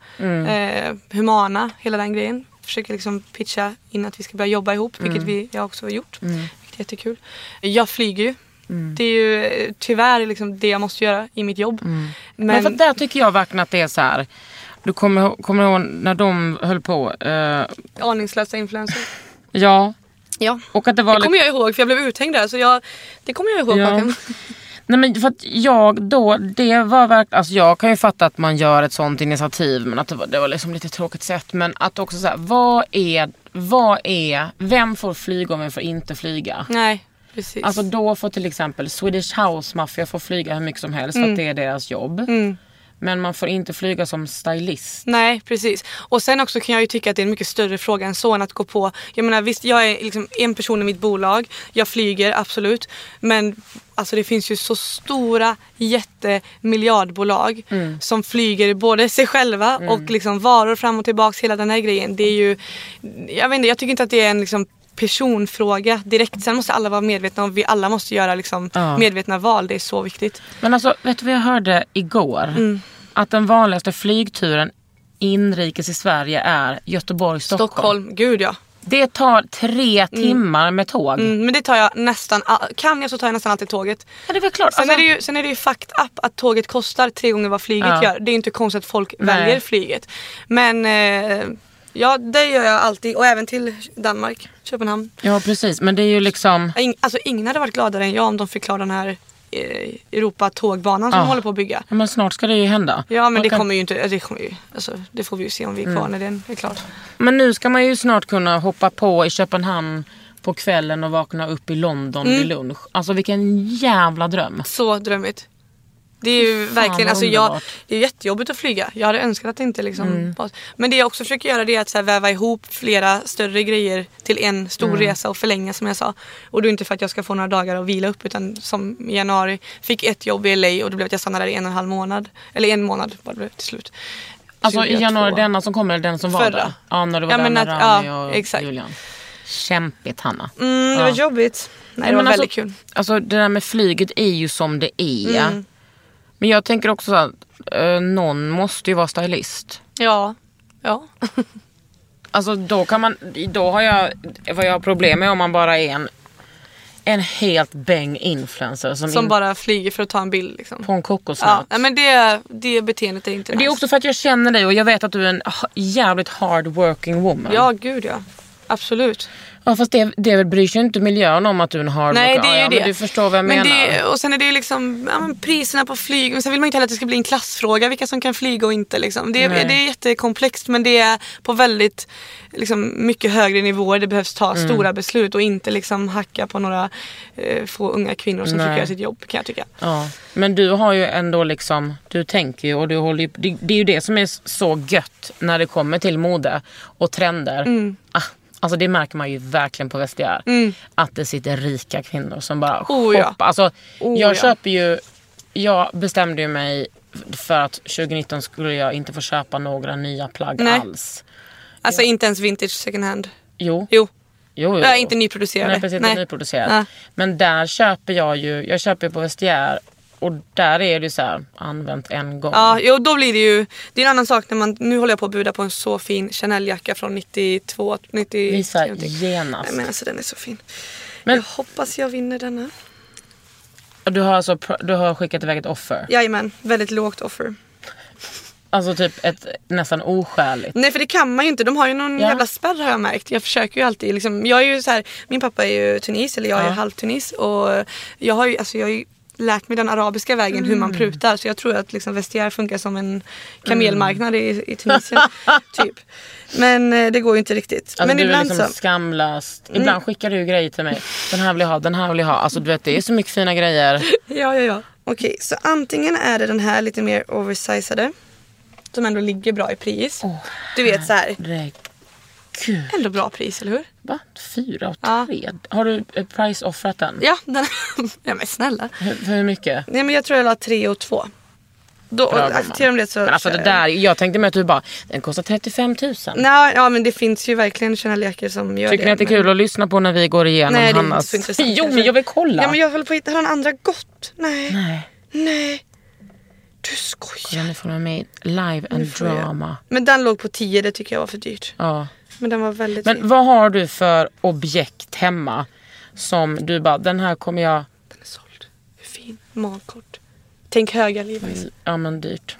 Humana, hela den grejen. Försöker liksom pitcha in att vi ska börja jobba ihop, vilket jag också har gjort. Vilket är jättekul. Jag flyger ju. Det är ju tyvärr liksom det jag måste göra i mitt jobb. Men för där tycker jag verkligen att det är så här. Du kommer ihåg när de höll på... aningslösa influencer. Ja. Och att det kommer jag ihåg, för jag blev uthängd där. Så det kommer jag ihåg. Ja. Nej, men för att det var verkligen, alltså jag kan ju fatta att man gör ett sånt initiativ, men att det var liksom lite tråkigt sätt, men att också så här, vem får flyga och vem får inte flyga? Nej, precis. Alltså då får till exempel Swedish House Mafia får flyga hur mycket som helst för att det är deras jobb. Men man får inte flyga som stylist. Nej, precis. Och sen också kan jag ju tycka att det är en mycket större fråga än så än att gå på. Jag menar, visst, jag är liksom en person i mitt bolag. Jag flyger, absolut. Men alltså det finns ju så stora jättemiljardbolag som flyger både sig själva och liksom varor fram och tillbaka, hela den här grejen. Det är ju, jag vet inte, jag tycker inte att det är en liksom personfråga direkt. Sen måste alla vara medvetna om, vi alla måste göra liksom medvetna val. Det är så viktigt. Men alltså, vet du vad jag hörde igår? Att den vanligaste flygturen inrikes i Sverige är Göteborg-Stockholm. Gud ja. Det tar 3 timmar med tåg. Men det tar jag nästan, så tar jag nästan alltid tåget. Ja, det är väl klart. Sen är det ju fucked up att tåget kostar 3 gånger vad flyget gör. Det är inte konstigt att folk väljer flyget. Men ja, det gör jag alltid. Och även till Danmark, Köpenhamn. Ja, precis. Men det är ju liksom... Alltså ingen hade varit gladare än jag om de fick klara den här Europa-tågbanan som de håller på att bygga. Ja, men snart ska det ju hända. Ja, men det kommer ju inte... Det får vi ju se om vi är kvar när den är klart. Men nu ska man ju snart kunna hoppa på i Köpenhamn på kvällen och vakna upp i London vid lunch. Alltså vilken jävla dröm. Så drömmigt. Det är ju verkligen, alltså det är jättejobbigt att flyga. Jag hade önskat att det inte liksom... Men det jag också försöker göra det är att så här, väva ihop flera större grejer till en stor resa och förlänga, som jag sa. Och det är inte för att jag ska få några dagar att vila upp, utan som i januari fick ett jobb i LA och det blev att jag stannade där i 1,5 månad. Eller 1 månad var det till slut. Alltså i januari, denna som kommer eller den som var där? Ja, när det var med Rami och exakt. Julian. Kämpigt, Hanna. Det var jobbigt. Nej, det var väldigt kul. Alltså det där med flyget är ju som det är. Men jag tänker också så att någon måste ju vara stylist. Ja. Alltså då har jag, vad jag har problem med om man bara är en helt bäng influencer som bara flyger för att ta en bild liksom. På en kokosnöt. Ja, men det beteendet är inte nice. Det är också för att jag känner dig och jag vet att du är en jävligt hard working woman. Ja, gud ja. Absolut. Ja, fast det bryr sig inte miljön om att du är en hard worker. Nej, det är ju det. Men du förstår vad jag menar. Och sen är det liksom priserna på flyg. Men sen vill man inte heller att det ska bli en klassfråga vilka som kan flyga och inte. Liksom. Det är jättekomplext, men det är på väldigt liksom, mycket högre nivåer. Det behövs ta stora beslut och inte liksom, hacka på några få unga kvinnor som försöker göra sitt jobb, kan jag tycka. Ja, men du har ju ändå liksom, du tänker ju och du håller ju, det är ju det som är så gött när det kommer till mode och trender. Alltså det märker man ju verkligen på Vestiaire. Att det sitter rika kvinnor som bara shoppar. Alltså jag bestämde ju mig för att 2019 skulle jag inte få köpa några nya plagg alls. Alltså inte ens vintage second hand? Jo. Nej, inte nyproducerade. Nej, precis, inte nyproducerat. Men där köper jag köper på Vestiaire. Och där är det så här, använt en gång. Ja, då blir det ju, det är en annan sak när nu håller jag på att buda på en så fin Chanel-jacka från 92, 90. Visa genast. Nej, men alltså den är så fin. Men jag hoppas jag vinner denna. Du har skickat iväg ett offer? Jajamän, väldigt lågt offer. Alltså typ ett nästan oskäligt. Nej, för det kan man ju inte. De har ju någon jävla spärr, har jag märkt. Jag försöker ju alltid liksom, jag är ju så här, min pappa är ju tunis, eller jag är halvtunis, och jag har ju lärt mig den arabiska vägen hur man prutar, så jag tror att liksom Vestiaire funkar som en kamelmarknad i Tunisien typ. Men det går ju inte riktigt. Alltså, men du ibland är liksom skamlöst. Ibland skickar du grejer till mig. Den här vill jag ha. Alltså du vet, det är så mycket fina grejer. Ja. Okej, så antingen är det den här lite mer oversizade som ändå ligger bra i pris. Du vet så här. Gud. Ändå bra pris, eller hur? Va? 4 och 3? Har du price-offrat den? Ja, ja men snälla. Hur mycket? Nej, men jag tror jag la 3 och 2. Då accepterar de det så. Men alltså det där, jag tänkte med att du bara, den kostar 35 000. Ja, men det finns ju verkligen Chanel-jackor som gör Tycker ni att det är kul att lyssna på när vi går igenom Nej, Hannas? Det är inte så intressant. Jo, men jag vill kolla. Ja, men jag håller på att hitta den andra gott. Nej. Du skojar. Kolla, nu får man med live and drama. Men den låg på 10, det tycker jag var för dyrt. Ja. Men den var väldigt fin. Vad har du för objekt hemma som du bara, den här kommer jag... Den är såld. Hur fin. Magkort. Tänk höga Levi's. Ja, men dyrt.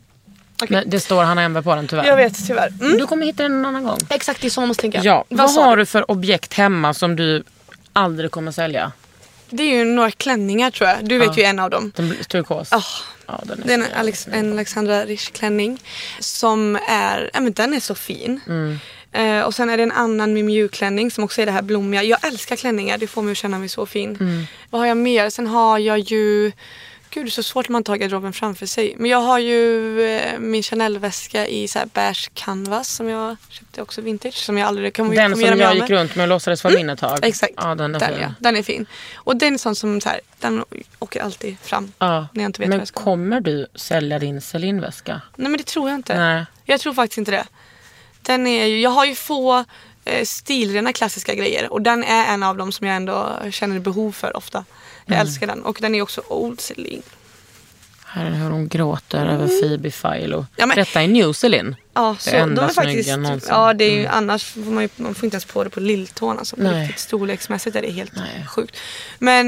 Okay. Men det står Hanna Ember på den tyvärr. Jag vet, tyvärr. Du kommer hitta den en annan gång. Exakt, det är så man måste tänka. Ja. Vad har du för objekt hemma som du aldrig kommer sälja? Det är ju några klänningar, tror jag. Du vet ju en av dem. Den turkos. Ja, det är en Alexandra Riche-klänning som är, den är så fin. Och sen är det en annan Miu Miu-klänning som också är det här blommiga. Jag älskar klänningar, det får mig att känna mig så fin. Vad har jag mer? Sen har jag ju... Gud, det är så svårt när man tar garderoben framför sig. Men jag har ju min Chanel-väska i så här beige canvas som jag köpte också vintage. Som jag aldrig kommer den som jag gick runt med och låtsades vara min ett tag. Exakt, ja, den är fin. Ja. Den är fin. Och den är sån som så här, den åker alltid fram när jag inte vet vad jag ska. Men kommer du sälja din Celine-väska? Nej, men det tror jag inte. Nej. Jag tror faktiskt inte det. Den är ju, jag har ju få stilrena klassiska grejer. Och den är en av dem som jag ändå känner behov för ofta. Jag älskar den. Och den är också old Celine. Här är hur hon gråter över Phoebe Philo. Ja, men, detta är New Celine. Ja, så, det enda de är faktiskt, någonsin. ja, det är ju, annars får man får inte ens på det på lilltån. Alltså, på riktigt storleksmässigt är det helt sjukt. Men,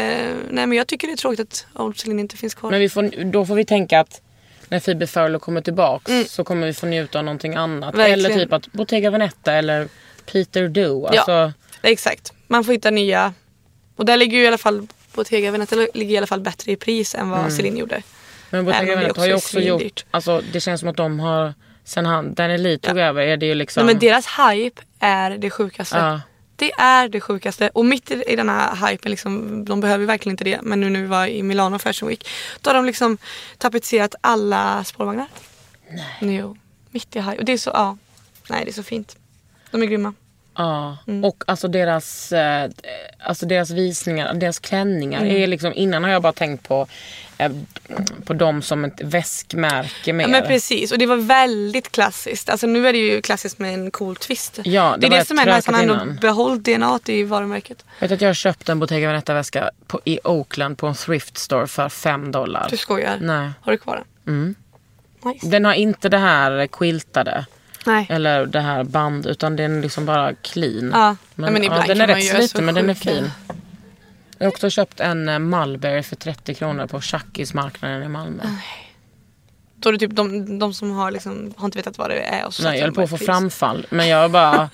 men jag tycker det är tråkigt att old Celine inte finns kvar. Men då får vi tänka att när Phoebe Philo kommer tillbaka så kommer vi få njuta av någonting annat. Verkligen. Eller typ att Bottega Veneta eller Peter Do. Alltså... Ja, exakt. Man får hitta nya. Och där ligger ju i alla fall Bottega Veneta ligger i alla fall bättre i pris än vad Celine gjorde. Men Bottega Veneta har ju också gjort, alltså det känns som att de har, sen den Elite tog över, är det ju liksom... Nej, men deras hype är det sjukaste. Ja. Det är det sjukaste. Och mitt i den här hypen, liksom, de behöver verkligen inte det. Men nu vi var i Milano Fashion Week, då har de liksom tapetserat alla spårvagnar. Nej. Jo, mitt i hype. Och det är så, nej, det är så fint. De är grymma. Ja, och alltså deras visningar, deras klänningar är liksom, innan har jag bara tänkt på dem som ett väskmärke mer. Ja, men precis, och det var väldigt klassiskt. Alltså nu är det ju klassiskt med en cool twist. Ja, det är det som är nästan ändå behållt DNA i varumärket. Vet att jag köpte en Bottega Veneta-väska i Oakland på en thrift store för $5. Du skojar? Nej. Har du kvar den? Nice. Den har inte det här quiltade. Nej. Eller det här band, utan den är liksom bara clean. Ja, men ibland den är kan man rätt göra sliten, så men den är sjuka. fin. Jag har också köpt en Mulberry för 30 kronor på Chuckys marknaden i Malmö. Då är det typ de som har inte vetat vad det är. Och så nej, jag höll på att få framfall. Men jag bara...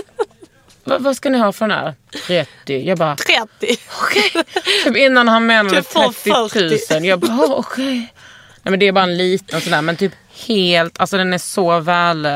vad ska ni ha för den här? 30. Jag bara... 30? Okej. Typ innan han menade 30 000. Jag bara, okej. Nej, men det är bara en liten sån där. Men typ helt... Alltså den är så väl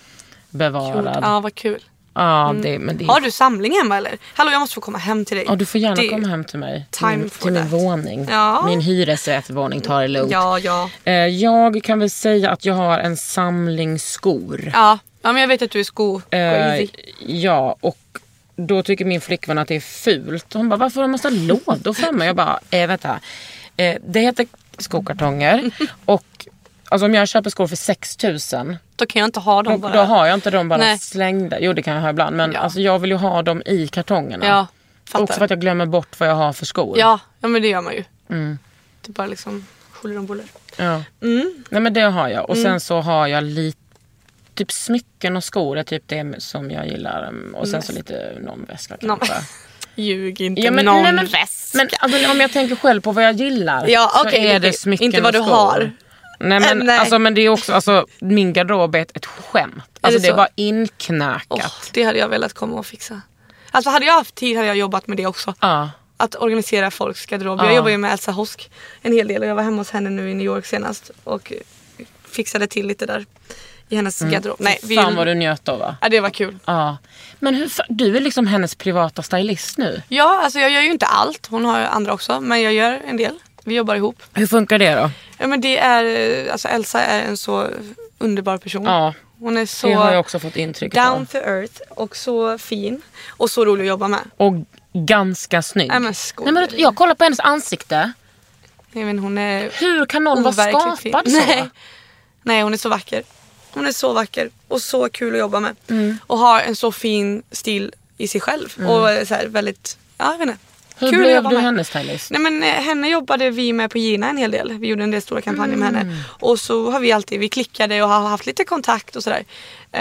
bevarad. Ja, vad kul. Ja, Har du samling hemma eller? Hallå, jag måste få komma hem till dig. Ja, du får gärna komma hem till mig. Till min våning. Ja. Min hyresrättsvåning, tar det lugnt. Ja. Jag kan väl säga att jag har en samling skor. Ja, men jag vet att du är crazy. Ja, och då tycker min flickvän att det är fult. Hon bara, varför har du en massa lådor framme? Jag bara, vänta. Det heter skokartonger. Och alltså om jag köper skor för 6 000, då kan jag inte ha dem bara. Då har jag inte dem bara slängda. Jo, det kan jag ha ibland. Men alltså, jag vill ju ha dem i kartongerna. Ja, fattar. Också för att jag glömmer bort vad jag har för skor. Ja, men det gör man ju. Det är bara huller om buller. Ja. Nej, men det har jag. Och sen så har jag lite typ smycken och skor är typ det som jag gillar. Och sen så lite någon väska kanske. Ljug inte, någon väska. Men alltså, om jag tänker själv på vad jag gillar, så är det smycken inte vad och du skor. har. Nej, men alltså, men det är också, alltså, min garderob är ett skämt. Alltså det är bara inknäkat. Det hade jag velat komma och fixa. Alltså hade jag haft tid hade jag jobbat med det också. Att organisera folks garderob. Jag jobbar ju med Elsa Hosk en hel del och jag var hemma hos henne nu i New York senast och fixade till lite där i hennes garderob. Nej, fan vad du njöt då, va? Ja, det var kul. Ja. Men du är liksom hennes privata stylist nu? Ja, alltså jag gör ju inte allt. Hon har ju andra också, men jag gör en del. Vi jobbar ihop. Hur funkar det då? Ja, men det är, alltså Elsa är en så underbar person. Ja, hon är så det har jag också fått intryck down to earth och så fin och så rolig att jobba med. Och ganska snygg. Nej, men jag kollar på hennes ansikte. Nej, men hon är... Hur kan någon vara skapad så? Nej, hon är så vacker. Hon är så vacker och så kul att jobba med. Och har en så fin stil i sig själv. Och så här väldigt, jag vet inte. Hur blev du hennes stylist? Nej, men henne jobbade vi med på Gina en hel del. Vi gjorde en del stora kampanjer med henne. Och så har vi klickade och har haft lite kontakt och sådär.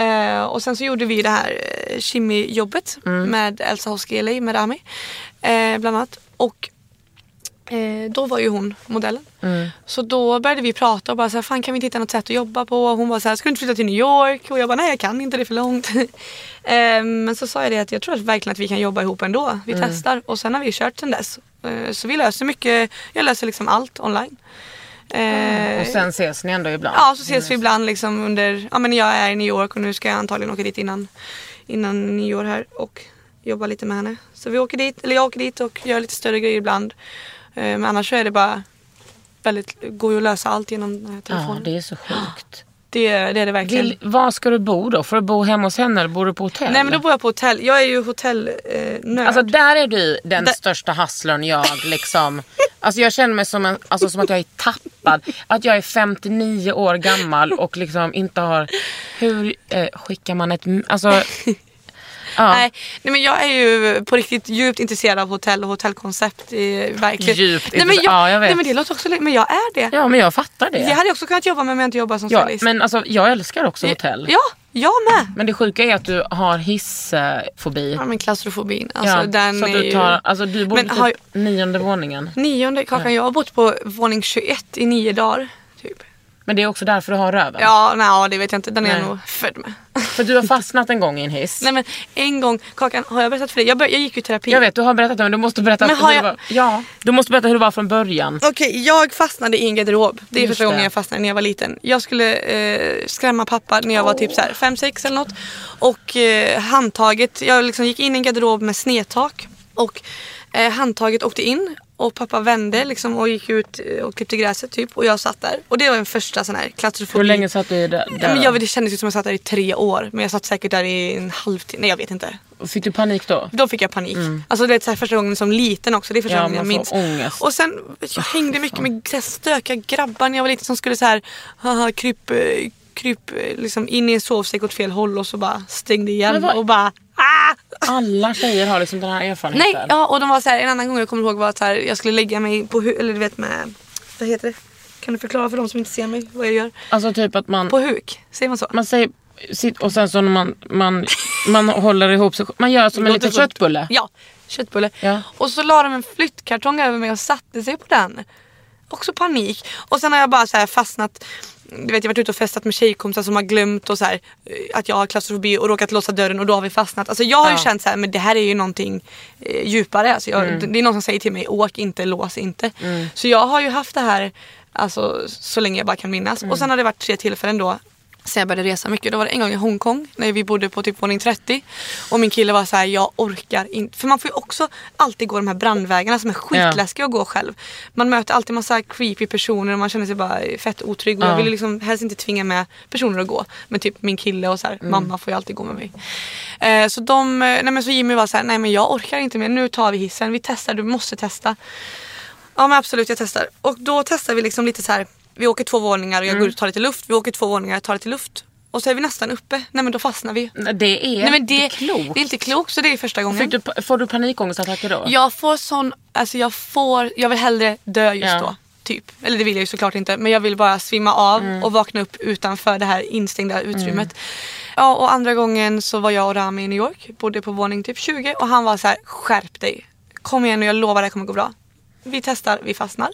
Och sen så gjorde vi det här Chimmy-jobbet med Elsa Hosk LA med Rami. Bland annat. Och då var ju hon modellen. Så då började vi prata och bara så här, fan kan vi inte hitta något sätt att jobba på? Och hon var så här, ska du inte flytta till New York? Och jag bara, nej jag kan inte, det är för långt. Men så sa jag det att jag tror verkligen att vi kan jobba ihop ändå. Vi testar och sen har vi kört sen dess. Så vi löser mycket, jag löser liksom allt online. Och sen ses ni ändå ibland? Ja, så ses vi ibland liksom under, ja men jag är i New York och nu ska jag antagligen åka dit innan nyår här och jobba lite med henne. Så jag åker dit och gör lite större grejer ibland. Men annars så är det bara går ju att lösa allt genom telefonen. Ja, det är så sjukt. Det är det verkligen. Var ska du bo då? Får du bo hemma hos henne eller bor du på hotell? Nej, men då bor jag på hotell. Jag är ju hotellnörd. Alltså där är du den största hustlern jag liksom... Alltså jag känner mig som att jag är tappad. Att jag är 59 år gammal och liksom inte har... Hur skickar man ett... Alltså... Ja. Nej, men jag är ju på riktigt djupt intresserad av hotell och hotellkoncept. Verkligen. Djupt nej, men jag vet. Nej, men det låter också, men jag är det. Ja, men jag fattar det. Jag hade också kunnat jobba med om jag inte jobbar som stylist. Men alltså, jag älskar också hotell. Ja, jag med. Men det sjuka är att du har hissfobi. Ja, men klaustrofobin. Alltså, den så att du tar, alltså du bor på typ 9:e våningen. 9:e, Kakan. Jag har bott på våning 21 i 9 dagar, typ. Men det är också därför du har röven. Ja, det vet jag inte. Den är jag nog född med. För du har fastnat en gång i en hiss. Nej, men en gång, Kakan, har jag berättat för dig? Jag gick ju i terapi. Jag vet, du har berättat det, men du måste berätta du måste berätta hur det var från början. Okej, jag fastnade i en garderob. Det är första gången jag fastnade när jag var liten. Jag skulle skrämma pappa när jag var typ så här 5-6 eller något. Och handtaget, jag liksom gick in i en garderob med snedtak. Och handtaget åkte in. Och pappa vände liksom och gick ut och klippte gräset typ. Och jag satt där. Och det var en första sån här klautrofobi. Hur länge satt du där? Ja, men det kändes som jag satt där i 3 år. Men jag satt säkert där i en halvtimme. Nej, jag vet inte. Fick du panik då? Då fick jag panik. Alltså det är så här första gången som liten också. Det är första gången jag minns. Ångest. Och sen, jag hängde mycket med stökiga grabbar när jag var liten som skulle så här, kryp liksom in i en sovsäck åt fel håll och så bara stängde igen och bara Alla tjejer har liksom den här erfarenheten. Nej, ja, och de var så här, en annan gång jag kommer ihåg var att så här, jag skulle lägga mig på eller du vet med, vad heter det? Kan du förklara för de som inte ser mig vad jag gör? Alltså typ att man... På huk, säger man så? Man säger... Och sen så när man håller ihop så man gör som en liten köttbulle. Ja, köttbulle. Ja. Och så la de en flyttkartong över mig och satte sig på den. Också panik. Och sen har jag bara så här fastnat. Du vet, jag har varit ute och festat med tjejkompisar som har glömt och så här, att jag har klaustrofobi och råkat låsa dörren och då har vi fastnat. Alltså jag har ju känt så här, men det här är ju någonting djupare. Alltså det är någon som säger till mig, åk inte, lås inte. Så jag har ju haft det här alltså, så länge jag bara kan minnas. Och sen har det varit 3 tillfällen då. Sen jag började resa mycket. Då var det en gång i Hongkong när vi bodde på typ våning 30. Och min kille var så här, jag orkar inte. För man får ju också alltid gå de här brandvägarna som är skitläskiga att gå själv. Man möter alltid massa creepy personer och man känner sig bara fett otrygg. Och jag ville liksom helst inte tvinga med personer att gå. Men typ min kille och så här, mamma får ju alltid gå med mig. Så Jimmy var så här, nej men jag orkar inte mer. Nu tar vi hissen, vi testar, du måste testa. Ja men absolut, jag testar. Och då testar vi liksom lite så här. Vi åker 2 våningar och jag går ut och tar lite luft. Vi åker 2 våningar och tar lite luft. Och så är vi nästan uppe. Nej men då fastnar vi. Det är inte klokt. Det är inte klokt, så det är första gången. Får du panikångestattacker då? Jag får sån, alltså jag vill hellre dö just då. Typ. Eller det vill jag ju såklart inte. Men jag vill bara svimma av och vakna upp utanför det här instängda utrymmet. Ja, och andra gången så var jag och Rami i New York. Bodde på våning typ 20. Och han var så här, skärp dig. Kom igen och jag lovar det kommer gå bra. Vi testar, vi fastnar.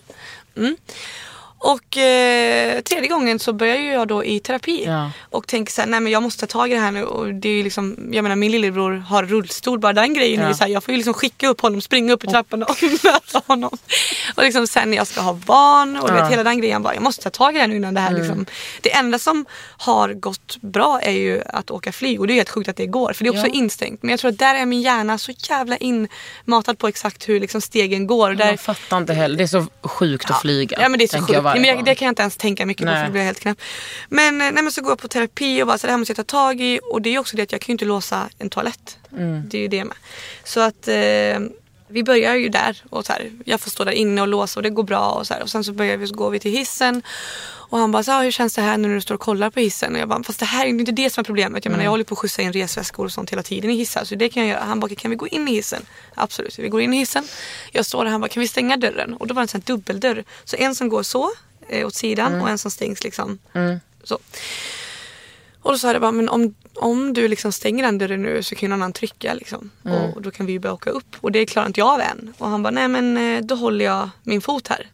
Och 3:e gången så börjar jag då i terapi och tänker så här, nej men jag måste ta tag i det här nu. Och det är ju liksom, jag menar min lillebror har rullstol, bara den grejen är så här, jag får ju liksom skicka upp honom, springa upp i trappan och möta honom. Och liksom sen när jag ska ha barn och vet, hela den grejen, bara jag måste ta tag i det nu innan det här liksom. Det enda som har gått bra är ju att åka flyg, och det är helt sjukt att det går, för det är också instängt. Men jag tror att där är min hjärna så jävla inmatad på exakt hur liksom stegen går. Och där... Jag fattar inte heller, det är så sjukt att flyga. Ja men det är så sjukt. Men det kan jag inte ens tänka mycket på, för det blir helt knäpp. Men så går jag på terapi och bara så det här måste jag ta tag i. Och det är också det att jag kan ju inte låsa en toalett. Det är ju det med. Så att vi börjar ju där och så här, jag får stå där inne och låsa och det går bra och så här. Och sen så går vi till hissen. Och han bara så här, hur känns det här när du står och kollar på hissen? Och jag bara, fast det här är inte det som är problemet. Jag menar, jag håller på att skjutsa in resväskor och sånt hela tiden i hissar. Så det kan jag göra. Han bara, kan vi gå in i hissen? Absolut, vi går in i hissen. Jag står där, han bara, kan vi stänga dörren? Och då var det en sån här dubbeldörr. Så en som går så åt sidan och en som stängs liksom så. Och då sa jag bara, men om du liksom stänger den dörren nu så kan någon annan trycka liksom. Och då kan vi börja åka upp. Och det klarar inte jag av än. Och han bara, nej men då håller jag min fot här.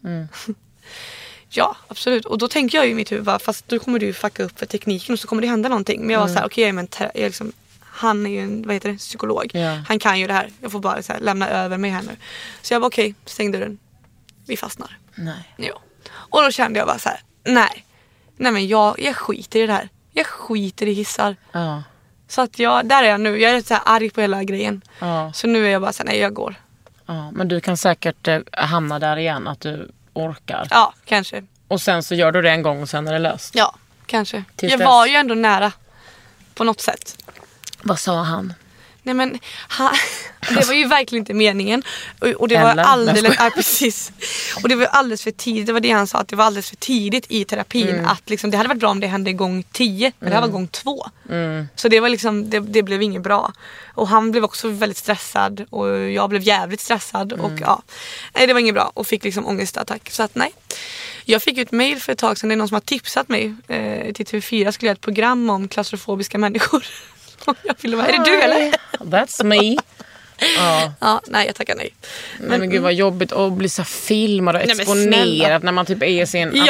Ja, absolut. Och då tänker jag ju i mitt huvud, fast då kommer du fucka upp för tekniken och så kommer det hända någonting. Men jag var så här, okej, men jag liksom, han är ju en, psykolog. Han kan ju det här. Jag får bara så här, lämna över mig här nu. Så jag var okej, stäng dörren. Vi fastnar. Nej. Jo. Och då kände jag bara så här, nej men jag skiter i det här. Jag skiter i hissar. Så att där är jag nu. Jag är så här arg på hela grejen. Så nu är jag bara så här, nej jag går. Men du kan säkert hamna där igen, att du orkar. Ja, kanske. Och sen så gör du det en gång och sen är det löst. Ja, kanske. Jag var ju ändå nära. På något sätt. Vad sa han? Nej men det var ju verkligen inte meningen. Och det var alldeles precis. Och det var alldeles för tidigt. Det var det han sa, att det var alldeles för tidigt i terapin att liksom, det hade varit bra om det hände gång 10, men det här var gång 2. Så det var liksom det blev inget bra. Och han blev också väldigt stressad och jag blev jävligt stressad och nej, det var inget bra och fick liksom ångestattack. Så att nej. Jag fick ett mejl för ett tag sedan, det är någon som har tipsat mig till TV4 skulle göra ett program om klaustrofobiska människor. Jag ville vara, är det du eller? That's me. Ja, nej jag tackar nej. Men gud vad jobbigt att bli så filmad och exponerad när man typ är i sin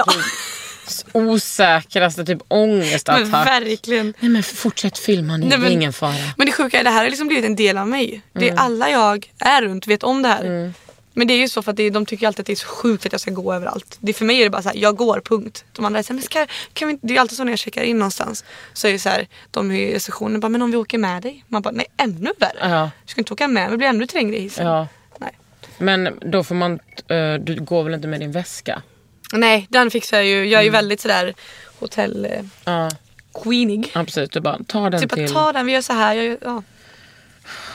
osäkraste typ ångestattack. Men verkligen. Nej men fortsätt filma nu, det är ingen fara. Men det sjuka är, det här har liksom blivit en del av mig. Det är alla jag är runt vet om det här. Men det är ju så för att de tycker alltid att det är så sjukt att jag ska gå överallt. För mig är det bara så här, jag går, punkt. De andra säger, men kan vi, det är ju alltid så när jag checkar in någonstans. Så är det så här, de i receptionen bara, men om vi åker med dig? Man bara, nej ännu värre. Du ska inte åka med, det blir ännu trängre i hissen. Nej. Men då får man, du går väl inte med din väska? Nej, den fixar jag ju. Jag är ju väldigt sådär hotell queenig. Absolut, du bara, ta den typ till. Ta den, vi gör så här.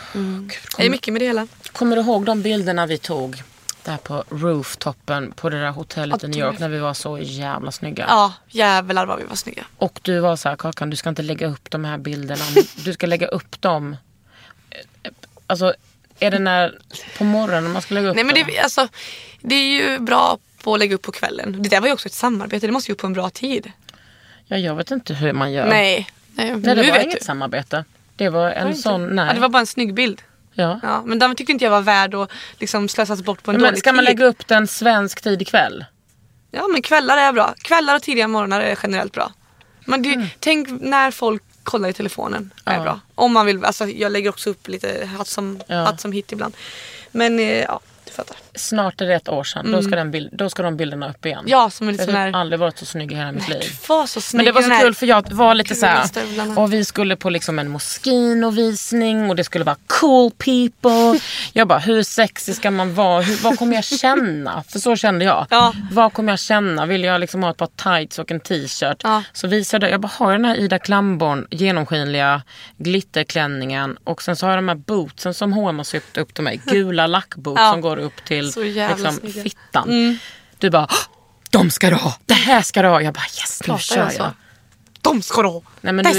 Det är mycket med det hela. Kommer du ihåg de bilderna vi tog där på rooftoppen på det där hotellet i New York när vi var så jävla snygga? Ja, jävlar vad vi var snygga. Och du var så här, Kakan, du ska inte lägga upp de här bilderna. Du ska lägga upp dem. Alltså, är det när på morgonen man ska lägga upp dem? Nej, men det är ju bra på att lägga upp på kvällen. Det där var ju också ett samarbete. Det måste ju upp på en bra tid. Ja, jag vet inte hur man gör. Nej, det var inget samarbete. Det var en sån, nej. Ja, det var bara en snygg bild. Ja. Men den tyckte inte jag var värd att liksom slösas bort på en dålig tid. Ska man lägga upp den svensk tid kväll? Ja, men kvällar är bra. Kvällar och tidiga morgnar är generellt bra. Men tänk när folk kollar i telefonen är bra. Om man vill, alltså jag lägger också upp lite hatt som hit ibland. Men ja, du fattar. Snart är det 1 år sedan. Då ska de bilderna upp igen. Ja, som är lite sån här... Jag har aldrig varit så snygg i hela mitt liv. Du var så snygg. Men det var så kul för jag var lite så här. Och vi skulle på liksom en Moschino-visning och det skulle vara cool people. Jag bara, hur sexig ska man vara? Vad kommer jag känna? För så kände jag. Ja. Vad kommer jag känna? Vill jag liksom ha ett par tights och en t-shirt? Ja. Så visade jag bara, har jag den här Ida Klamborn genomskinliga glitterklänningen och sen så har jag de här bootsen som H&M har sytt upp till mig. Gula lackboots som går upp till liksom fittan. Du bara, de ska du ha. Det här ska du ha. Jag bara, yes, nu kör jag. De ska du ha. Nej, men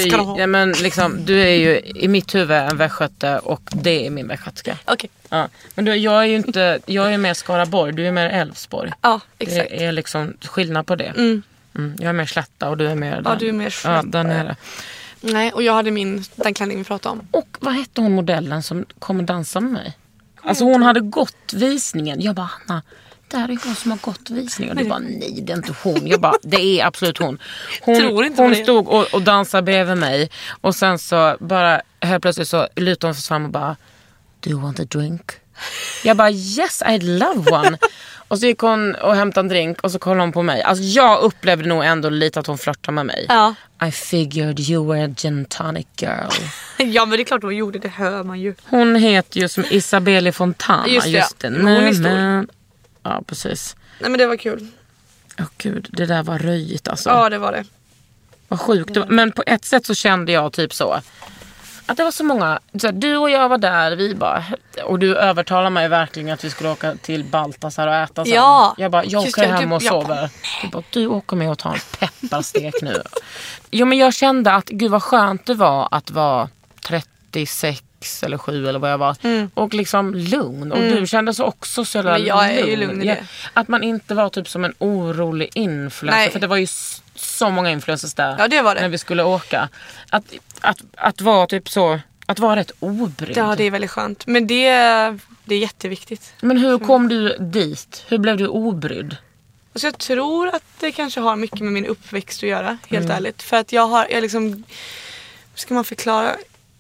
du är ju i mitt huvud en västgöte och det är min västgötska. Okej. Ja. Men jag är mer Skaraborg, du är mer Älvsborg. Ja, exakt. Det är liksom skillnad på det. Jag är mer Slätta och du är mer den. Ja, du är mer Slätta. Ja, den är det. Nej, och jag hade den klänning vi pratade om. Och vad hette hon modellen som kommer dansa med mig? Alltså hon hade gått visningen. Jag bara, Hanna, där är hon som har gått visningen. Och du bara, nej det är inte hon. Jag bara, det är absolut hon. Hon stod och dansade bredvid mig. Och sen så bara, helt plötsligt så lutade hon fram och bara, do you want a drink? Jag bara, yes, I'd love one. Och så gick hon och hämtade en drink och så kollade hon på mig. Alltså jag upplevde nog ändå lite att hon flörtade med mig. Ja. I figured you were a gin tonic girl. Ja, men det är klart hon gjorde, det hör man ju. Hon heter ju som Isabelle Fontana. Just det. Hon är stor. Ja, precis. Nej, men det var kul. Gud, det där var röjigt alltså. Ja, det var det. Vad sjukt det var. Men på ett sätt så kände jag typ så att det var så många, så du och jag var där, vi bara, och du övertalade mig verkligen att vi skulle åka till Baltasar och äta sen. Ja. Jag bara, jag åker hem och sover. Du åker med och tar en pepparstek nu. Jo, men jag kände att gud vad skönt det var att vara 36 eller 7 eller vad jag var. Och liksom lugn. Och du kände så också så lugn. Men jag är ju lugn i det. Att man inte var typ som en orolig influencer. Nej. För det var ju så många influencers där. Ja, det var det. När vi skulle åka. Att vara typ så, att vara rätt obrydd. Ja, det är väldigt skönt. Men det är jätteviktigt. Men hur kom du dit? Hur blev du obrydd? Alltså jag tror att det kanske har mycket med min uppväxt att göra, helt ärligt. För att jag liksom, ska man förklara?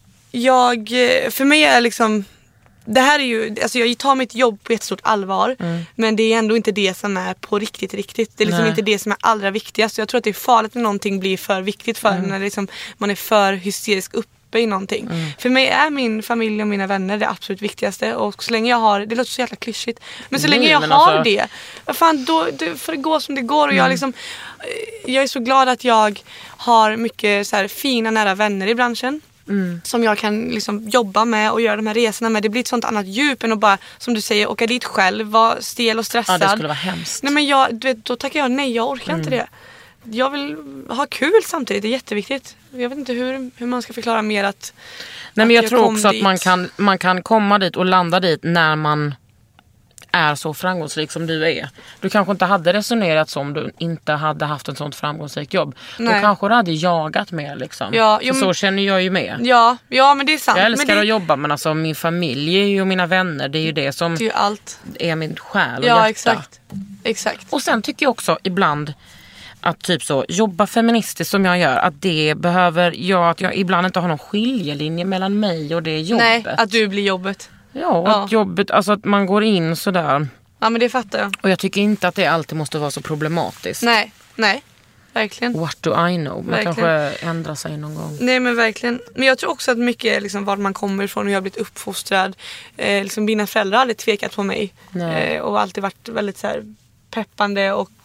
För mig är liksom, det här är ju, alltså jag tar mitt jobb på ett stort allvar, men det är ändå inte det som är på riktigt. Det är liksom inte det som är allra viktigast. Jag tror att det är farligt när någonting blir för viktigt för när liksom man är för hysterisk uppe i någonting. För mig är min familj och mina vänner det absolut viktigaste, och så länge jag har, det låter så jävla klyschigt, men så länge jag har det, vad fan, då får det gå som det går. Och jag är så glad att jag har mycket så här fina nära vänner i branschen. Som jag kan liksom jobba med och göra de här resorna med. Det blir ett sånt annat djup än att bara, som du säger, åka dit själv, vara stel och stressad. Ja, det skulle vara hemskt. Nej, men då tackar jag nej, jag orkar inte det. Jag vill ha kul samtidigt, det är jätteviktigt. Jag vet inte hur man ska förklara mer att... Nej, men jag tror också att man kan komma dit och landa dit när man är så framgångsrik som du är. Du kanske inte hade resonerat som du inte hade haft ett sånt framgångsrikt jobb. Nej. Då kanske du hade jagat mer liksom. Ja, så känner jag ju med. Ja, men det är sant. Jag älskar att jobba, men alltså min familj och mina vänner, det är ju det som det är ju allt. Är min själ och hjärta. Exakt. Och sen tycker jag också ibland att typ så jobba feministiskt som jag gör, att det behöver att jag ibland inte har någon skiljelinje mellan mig och det jobbet. Nej, att du blir jobbet. Ja, att jobbet, alltså att man går in sådär. Ja, men det fattar jag. Och jag tycker inte att det alltid måste vara så problematiskt. Nej, verkligen. What do I know? Man kanske ändrar sig någon gång. Nej, men verkligen. Men jag tror också att mycket är liksom vart man kommer ifrån och jag har blivit uppfostrad. Liksom mina föräldrar har aldrig tvekat på mig. Och alltid varit väldigt så här peppande och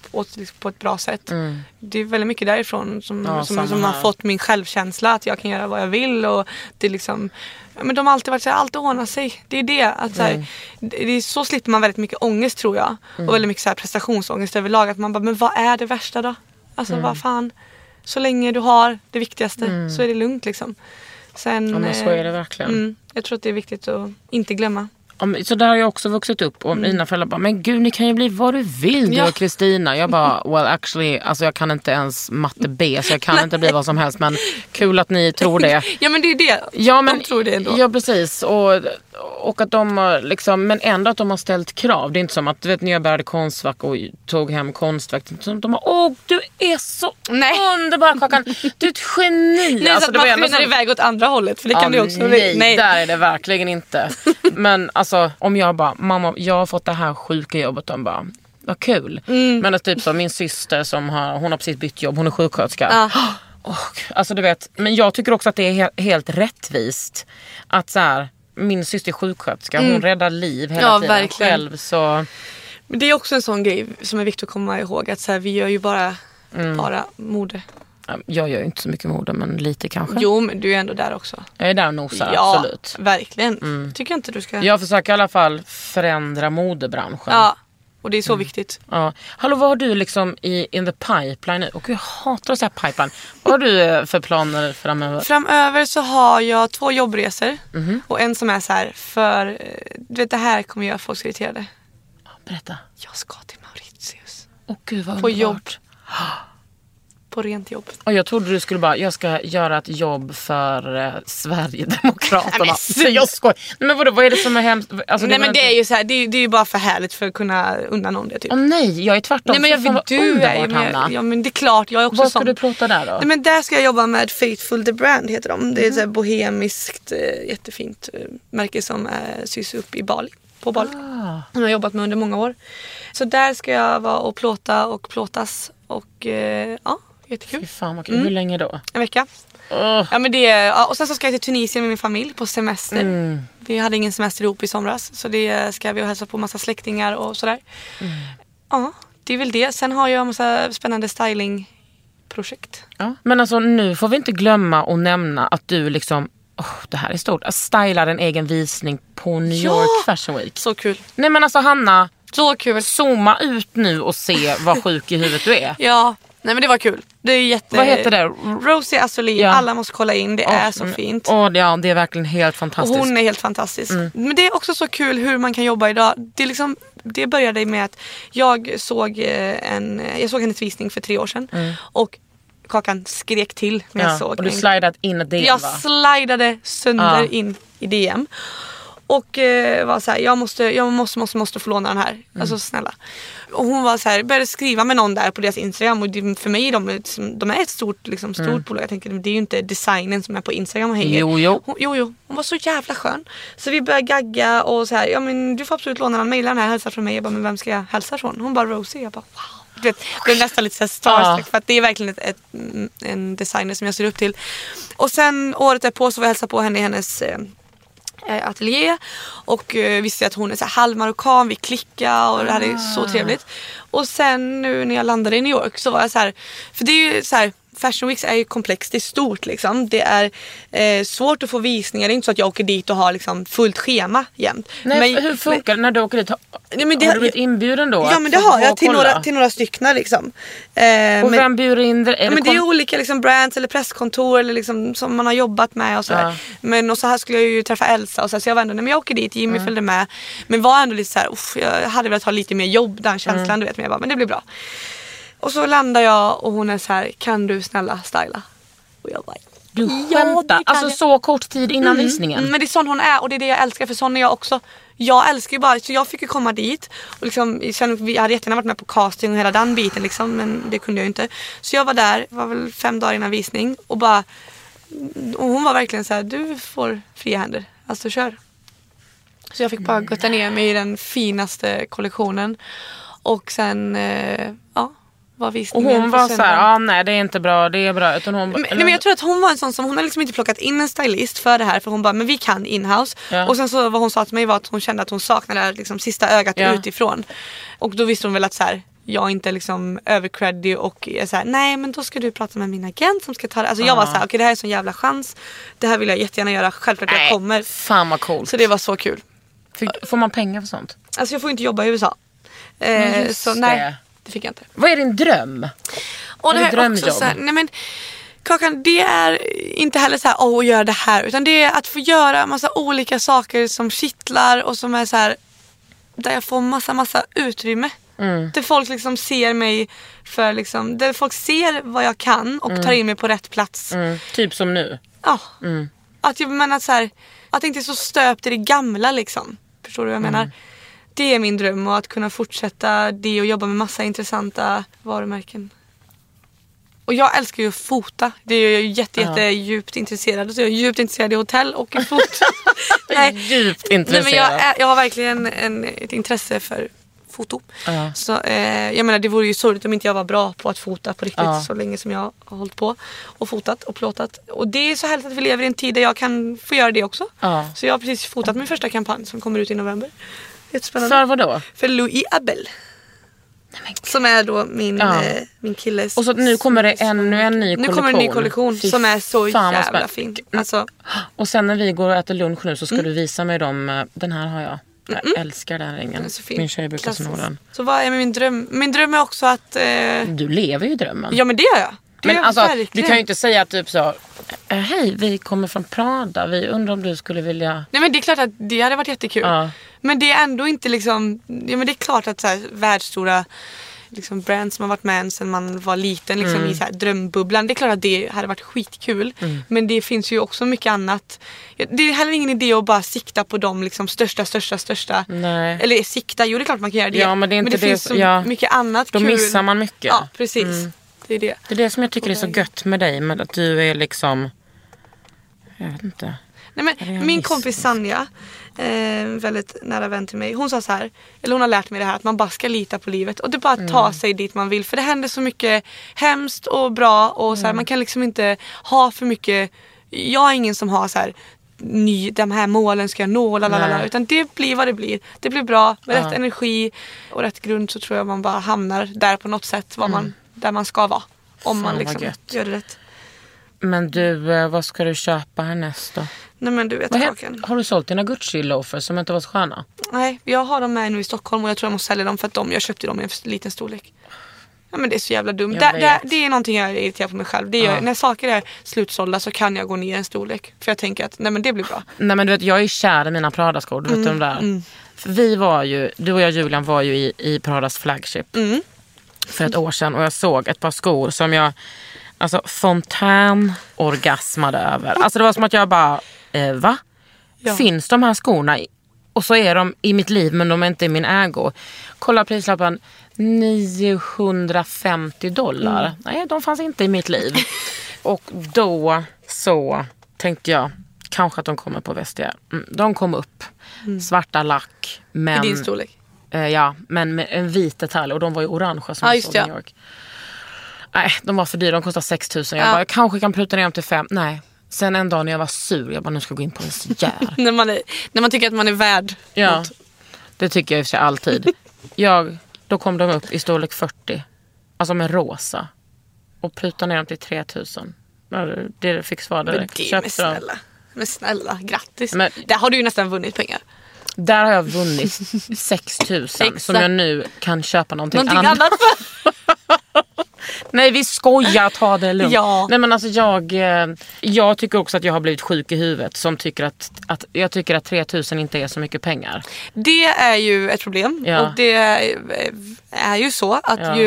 på ett bra sätt. Det är väldigt mycket därifrån som har fått min självkänsla att jag kan göra vad jag vill och det liksom, men de har alltid varit så här, allt ordnar sig. Det är det att så här, det är så slipper man väldigt mycket ångest tror jag och väldigt mycket så här prestationsångest överlag att man bara, men vad är det värsta då? Alltså vad fan, så länge du har det viktigaste så är det lugnt liksom. Sen, ja, men så är det verkligen. Jag tror att det är viktigt att inte glömma. Så där har jag också vuxit upp och mina föräldrar bara, men gud, ni kan ju bli vad du vill, du och Kristina. Jag bara, well actually, alltså jag kan inte ens matte B, så jag kan inte bli vad som helst, men kul att ni tror det. Ja, men det är det. Ja, men, de tror det ändå. Ja, precis. Och att de liksom, men ändå att de har ställt krav. Det är inte som att, du vet, när jag började Konstfack och tog hem konstverk, de har, du är så underbar, Kakan. Du är ett geni. Nej, alltså, så att man skenar iväg åt andra hållet, för det kan du också. Nej, där är det verkligen inte. Men alltså, om jag bara, mamma, jag har fått det här sjuka jobbet, de bara, vad kul. Men att typ som min syster som hon har precis bytt jobb, hon är sjuksköterska. Alltså du vet, men jag tycker också att det är helt rättvist att så här, min syster är sjuksköterska, hon räddar liv hela tiden verkligen. Själv så. Men det är också en sån grej som är viktigt att komma ihåg, att så här, vi gör ju bara mode. Jag gör ju inte så mycket mode, men lite kanske. Jo, men du är ändå där också. Jag är där och nosar, absolut. Ja, verkligen. Tycker jag inte du ska. Jag försöker i alla fall förändra modebranschen. Ja, och det är så viktigt. Ja. Hallå, vad har du liksom in the pipeline nu? Och jag hatar att säga pipeline. Vad har du för planer framöver? Framöver så har jag 2 jobbresor. Och en som är så här, för du vet, det här kommer göra folk irriterade. Berätta. Jag ska till Mauritius. Gud, vad på jobb. På rent jobb. Och jag trodde du skulle bara, jag ska göra ett jobb för Sverigedemokraterna. Nej, jag skojar. Men vad är det som är hemskt? Alltså, nej, men det är ju så här, det är ju bara för härligt för att kunna undan någon det typ. Nej, jag är tvärtom. Nej, men jag vill du är ja, men det är klart, jag är också. Vad ska du plåta där då? Nej, men där ska jag jobba med Faithful the Brand heter de. Det är så här bohemiskt jättefint märke som sys upp i Bali. På Bali. Jag har jobbat med under många år. Så där ska jag vara och plåta och plåtas och jättekul. Fy fan vad kul. Hur länge då? En vecka. Ja, men och sen så ska jag till Tunisien med min familj på semester. Vi hade ingen semester ihop i somras, så det ska vi och hälsa på massa släktingar och sådär. Ja, det är väl det. Sen har jag en massa spännande stylingprojekt. Ja. Men alltså nu får vi inte glömma och nämna att du liksom, det här är stort, att stylar en egen visning på New York Fashion Week. Så kul. Nej, men alltså Hanna, så kul. Zooma ut nu och se vad sjuk i huvudet du är. Ja. Nej, men det var kul. Det är Vad heter det? Rosie Assolin. Ja. Alla måste kolla in. Det är så fint. Ja, det är verkligen helt fantastiskt. Och hon är helt fantastisk. Men det är också så kul hur man kan jobba idag. Det är liksom, det började med att jag såg hennes visning för 3 år sedan. Och Kakan skrek till när jag såg. Och du slidat in ett DM, jag slidade sönder in i DM. Och var så här, jag måste få låna den här. Alltså snälla. Och hon var så här, började skriva med någon där på deras Instagram. Och för mig, de är ett stort bolag. Jag tänker, det är ju inte designen som är på Instagram och hänger. Jo. Hon var så jävla skön. Så vi började gagga och så här, ja men du får absolut låna den, mejla den här, hälsa från mig. Jag bara, men vem ska jag hälsa från? Hon bara, Rosie. Jag bara, wow. Det är nästan lite så här starstruck, för att det är verkligen en designer som jag ser upp till. Och sen året därpå så var jag hälsa på henne i hennes ateljé och visste att hon är så här halvmarockan, vi klickade och det här är så trevligt. Och sen nu när jag landade i New York så var jag så här, för det är ju så här, Fashion Weeks är ju komplext, det är stort liksom. Det är svårt att få visningar. Det är inte så att jag åker dit och har liksom fullt schema jämt. Nej, men hur funkar det när du åker dit? Har du blivit inbjuden då? Ja, men det har jag till några stycken liksom. Och vem bjuder in det? Men det är olika liksom brands eller presskontor eller liksom, som man har jobbat med och sådär. Men och så här skulle jag ju träffa Elsa och så jag var ändå, men jag åker dit, Jimmy följde med. Men var ändå lite så här, jag hade velat ha lite mer jobb, den känslan du vet, men jag bara, men det blir bra. Och så landar jag och hon är så här, kan du snälla styla? Och jag bara, du skämtar? Alltså så kort tid innan visningen. Men det är sån hon är och det är det jag älskar, för sån är jag också. Jag älskar ju bara, så jag fick ju komma dit och liksom, jag hade jättegärna varit med på casting och hela den biten liksom, men det kunde jag inte. Så jag var där, var väl 5 dagar innan visning och hon var verkligen så här, du får fria händer, alltså kör. Så jag fick bara gotta ner mig i den finaste kollektionen och sen, var visningen. Och hon var så här, nej det är inte bra, det är bra. Utan men jag tror att hon var en sån som, hon har liksom inte plockat in en stylist för det här, för hon bara, men vi kan inhouse. Och sen så vad hon sa till mig var att hon kände att hon saknade liksom sista ögat utifrån. Och då visste hon väl att så här, jag inte är liksom övercreddig och är såhär, nej men då ska du prata med min agent som ska ta det. Alltså jag var såhär, okej, det här är en sån jävla chans. Det här vill jag jättegärna göra, självklart jag kommer. Fan vad coolt. Så det var så kul. Får man pengar för sånt? Alltså jag får inte jobba i USA. Så nej, det fick jag inte. Vad är din dröm? Och det här är också så här, nej men Kakan, det är inte heller så här, att göra det här, utan det är att få göra massa olika saker som kittlar och som är så här, där jag får massa utrymme. Där folk liksom ser mig för liksom, där folk ser vad jag kan och tar in mig på rätt plats. Typ som nu. Ja. Att jag menar så här, att det inte är så stöpt i det gamla liksom. Förstår du vad jag menar? Det är min dröm, och att kunna fortsätta det och jobba med massa intressanta varumärken. Och jag älskar ju att fota. Det är jag jätte djupt intresserad. Så jag är djupt intresserad i hotell och i fot. Nej. Djupt intresserad. Nej, men jag har verkligen ett intresse för foto. Så jag menar, det vore ju sorgligt om inte jag var bra på att fota på riktigt så länge som jag har hållit på och fotat och plåtat. Och det är så härligt att vi lever i en tid där jag kan få göra det också. Så jag har precis fotat min första kampanj som kommer ut i november. Jättespännande. För vad då? För Louis Abel. Som är då min killes. Och så nu kommer det ännu en ny kollektion. Nu kommer en ny kollektion som är så jävla fin. Alltså. Och sen när vi går och äter lunch nu så ska du visa mig dem. Den här har jag. Jag älskar den ringen. Min tjej brukar sno den. Så vad är min dröm? Min dröm är också att... Du lever ju drömmen. Ja, men det gör jag. Men alltså, du kan ju inte säga typ så, hej, vi kommer från Prada, vi undrar om du skulle vilja... Nej, men det är klart att det hade varit jättekul. Men det är ändå inte liksom... Ja, men det är klart att så här, världsstora liksom, brands som har varit med sedan man var liten liksom, i så här, drömbubblan. Det är klart att det hade varit skitkul. Men det finns ju också mycket annat. Det är heller ingen idé att bara sikta på de liksom, största. Nej. Eller sikta, jo det är klart man kan göra det. Ja, men det är inte men det finns så mycket annat då kul. Då missar man mycket. Ja, precis. Det är det som jag tycker är så gött med dig. Med att du är liksom... Jag vet inte. Nej, men min kompis Sanja, väldigt nära vän till mig, hon sa så här, eller hon har lärt mig det här, att man bara ska lita på livet och det bara ta sig dit man vill, för det händer så mycket hemskt och bra och så här, man kan liksom inte ha för mycket. Jag är ingen som har så här, de här målen ska jag nå, utan det blir vad det blir. Det blir bra med rätt energi och rätt grund, så tror jag man bara hamnar där på något sätt där man ska vara, om man liksom gör det rätt. Men du, vad ska du köpa härnäst då? Nej, men du vet, har du sålt dina Gucci-loafers som inte var så sköna? Nej, jag har dem med nu i Stockholm och jag tror jag måste sälja dem för att jag köpte dem i en liten storlek. Ja, men det är så jävla dumt. Det är någonting jag är irriterad på mig själv. Det gör, när saker är slutsålda så kan jag gå ner en storlek. För jag tänker att nej, men det blir bra. Nej, men du vet, jag är kär i mina Prada-skor. Du vet de där. För vi var ju, du och jag Julian var ju i Pradas flagship för ett år sedan. Och jag såg ett par skor som jag fontän-orgasmade över. Alltså det var som att jag bara, va? Ja. Finns de här skorna? Och så är de i mitt liv, men de är inte i min ägo. Kolla prislappen, $950. Nej, de fanns inte i mitt liv. Och då så tänkte jag, kanske att de kommer på Vestia. De kom upp, svarta lack. Men, i din storlek? Ja, men med en vit detalj. Och de var ju orangea som jag såg i New York. Nej, de var för dyra. De kostade 6 000. Jag kanske kan pruta ner dem till 5. Nej. Sen en dag när jag var sur, jag bara, nu ska jag gå in på en gär. när man tycker att man är värd. Ja, det tycker jag i och för sig alltid. Då kom de upp i storlek 40. Alltså med rosa. Och pruta ner dem till 3 000. Det fick svar direkt. Men snälla, grattis. Men, där har du ju nästan vunnit pengar. Där har jag vunnit 6 000 som jag nu kan köpa någonting annat för. Nej, vi skojar, ta det lugnt. Ja. Nej, men alltså jag tycker också att jag har blivit sjuk i huvudet som tycker att jag tycker att 3 000 inte är så mycket pengar. Det är ju ett problem. Ja. Och det är ju så att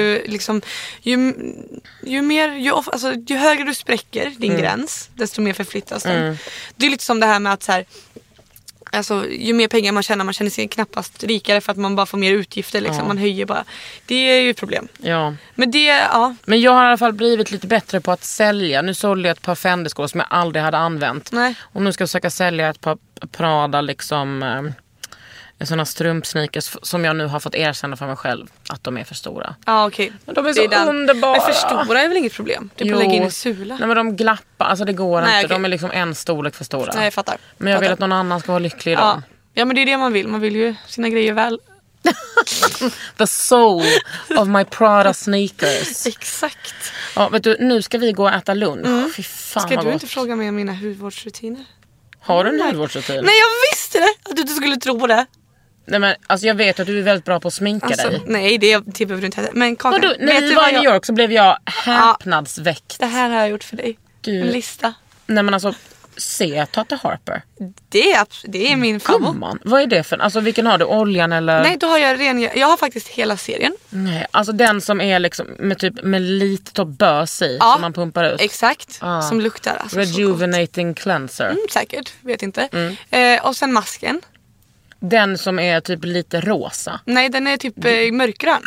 ju högre du spräcker din gräns, desto mer förflyttas den. Det är lite som det här med att så här, alltså, ju mer pengar man känner sig knappast rikare för att man bara får mer utgifter liksom. Man höjer bara. Det är ju ett problem. Ja. Men Men jag har i alla fall blivit lite bättre på att sälja. Nu sålde jag ett par Fendi-skor som jag aldrig hade använt. Nej. Och nu ska jag försöka sälja ett par Prada liksom sådana strumpsneakers som jag nu har fått erkänna för mig själv att de är för stora. Ja, okej. Men de är så underbara. Men för stora är väl inget problem? Det är på att lägga in i sula. Nej, men de glappar. Alltså det går inte. Okay. De är liksom en storlek för stora. Nej, jag fattar. Men jag vill att någon annan ska vara lycklig idag. Ja, men det är det man vill. Man vill ju sina grejer väl The soul of my Prada sneakers. Exakt. Ja, vet du, nu ska vi gå och äta lunch. Fy fan, Ska vad du gott. inte fråga mig om mina hudvårdsrutiner? Har du en hudvårdsrutin? Nej, jag visste det! Att du inte skulle tro på det. Nej, men alltså jag vet att du är väldigt bra på att sminka dig. Nej, det behöver du inte heller. Men Kakan, När vi var i New York så blev jag häpnadsväckt. Det här har jag gjort för dig. En lista. Nej, men alltså, se Tata Harper. Det är min favorit. Gumman, vad är det för? Alltså vilken har du? Oljan eller? Nej, då har jag jag har faktiskt hela serien. Nej, alltså den som är liksom med lite bös i som man pumpar ut. Exakt, som luktar alltså, Rejuvenating cleanser. Säkert, vet inte. Och sen masken. Den som är typ lite rosa. Nej, den är typ mörkgrön.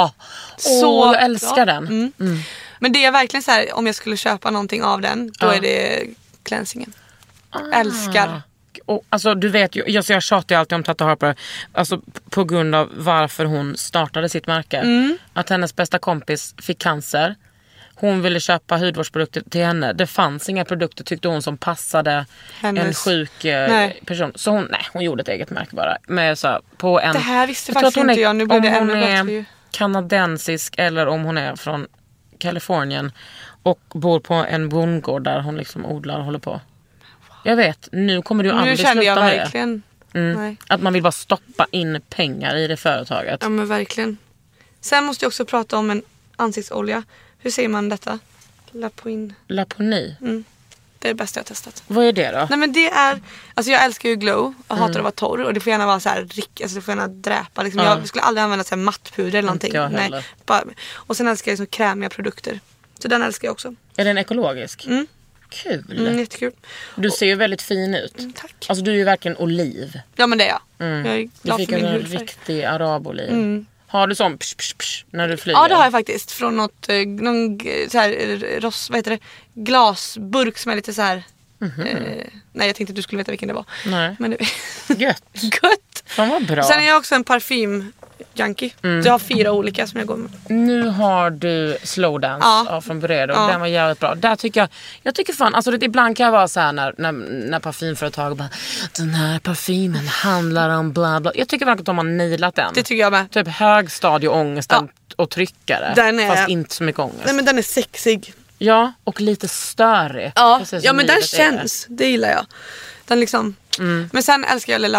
Så jag älskar den. Men det är verkligen så här, om jag skulle köpa någonting av den, då är det cleansingen. Älskar. Och, alltså du vet ju, jag tjatar ju alltid om Tata Harper, alltså på grund av varför hon startade sitt märke. Att hennes bästa kompis fick cancer. Hon ville köpa hudvårdsprodukter till henne. Det fanns inga produkter, tyckte hon, som passade en sjuk person. Så hon gjorde ett eget märke bara. Med så här, på en, det här visste faktiskt inte jag. Nu blev det ännu bättre ju. Kanadensisk eller om hon är från Kalifornien och bor på en bondgård där hon liksom odlar och håller på. Jag vet, nu kommer du aldrig sluta med det. Nu kände jag verkligen. Att man vill bara stoppa in pengar i det företaget. Ja, men verkligen. Sen måste jag också prata om en ansiktsolja. Hur säger man detta? Laponi. Det är det bästa jag har testat. Vad är det då? Nej, men det är, alltså jag älskar ju glow och hatar att vara torr, och det får gärna vara så här alltså det får gärna dräpa liksom. Jag skulle aldrig använda så här mattpuder eller någonting. Nej, bara, och sen älskar jag liksom krämiga produkter. Så den älskar jag också. Är den ekologisk? Kul. Jättekul. Du ser ju väldigt fin ut. Tack. Alltså du är ju verkligen oliv. Ja, men det är jag. Jag är glad du fick för min en hudfärg. riktig araboliv. Har du sån psh, när du flyger? Ja, det har jag faktiskt. Från någon så här, vad heter det? Glasburk som är lite så här. Nej, jag tänkte att du skulle veta vilken det var. Nej. Men Gött. Fan vad bra. Sen är jag också en parfym-junkie. Jag har 4 olika som jag går med. Nu har du Slow Dance från Buredo. Den var jävligt bra. Där tycker jag tycker fan, alltså ibland kan jag vara så här när parfymföretag bara, den här parfymen handlar om bla bla. Jag tycker verkligen att de har nailat den. Det tycker jag med. Typ högstadieångesten och tryckare. Fast inte så mycket ångest. Nej, men den är sexig. Ja, och lite störig. Ja, men den känns. Det gillar jag. Den liksom. Men sen älskar jag Le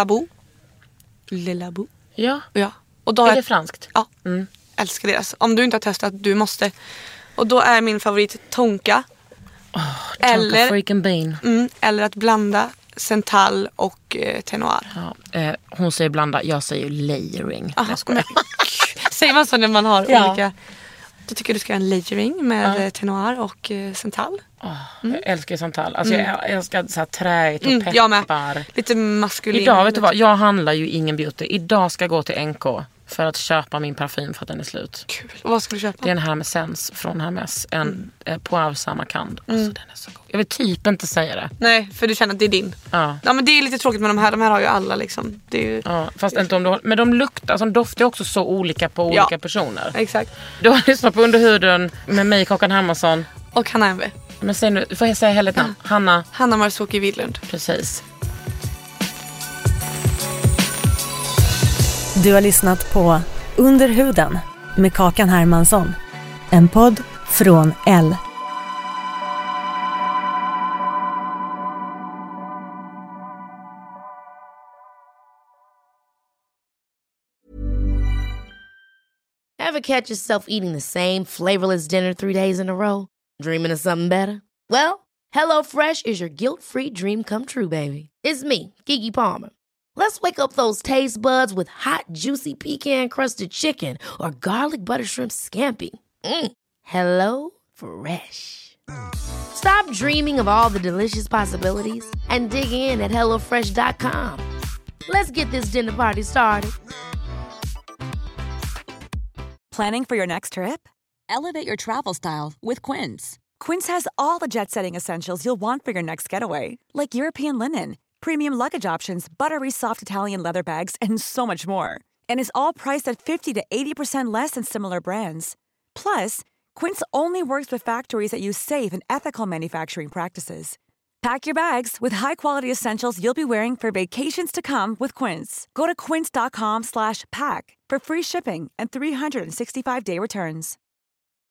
Labo. Ja. Och då är det franskt? Ja. Älskar deras. Om du inte har testat, du måste. Och då är min favorit Tonka. Tonka freaking bean. Eller att blanda Cental och Tenoir. Ja, hon säger blanda, jag säger layering. Säger man så när man har olika? Då tycker jag du ska ha en layering med Tenoir och Cental. Jag älskar Cental. Alltså jag älskar så här träigt och peppar. Jag med. Lite maskulin. Idag, vet du vad? Jag handlar ju ingen beauty. Idag ska jag gå till NK för att köpa min parfym för att den är slut. Kul. Och vad ska du köpa? Det är en Hermes från Hermes. En Poivre Samarkand. Alltså, den är så god. Jag vill typ inte säga det. Nej, för du känner att det är din. Ja, men det är lite tråkigt med de här. De här har ju alla liksom. Det är ju... Ja, fast inte om du... Men de luktar, alltså, de doftar också så olika på olika personer. Exakt. Du har lyssnat på Underhuden med mig, Kakan Hermansson. Och Hanna Enve. Men säg nu, får jag säga hela namn? Hanna Marzuki Widlund. Precis. Du har lyssnat på Underhuden med Kakan Hermansson. En podd från L. Ever catch yourself eating the same flavorless dinner 3 days in a row? Dreaming of something better? Well, HelloFresh is your guilt-free dream come true, baby. It's me, Keke Palmer. Let's wake up those taste buds with hot, juicy pecan-crusted chicken or garlic butter shrimp scampi. Hello Fresh. Stop dreaming of all the delicious possibilities and dig in at HelloFresh.com. Let's get this dinner party started. Planning for your next trip? Elevate your travel style with Quince. Quince has all the jet-setting essentials you'll want for your next getaway, like European linen, premium luggage options, buttery soft Italian leather bags, and so much more. And is all priced at 50 to 80% less than similar brands. Plus, Quince only works with factories that use safe and ethical manufacturing practices. Pack your bags with high-quality essentials you'll be wearing for vacations to come with Quince. Go to quince.com/pack for free shipping and 365-day returns.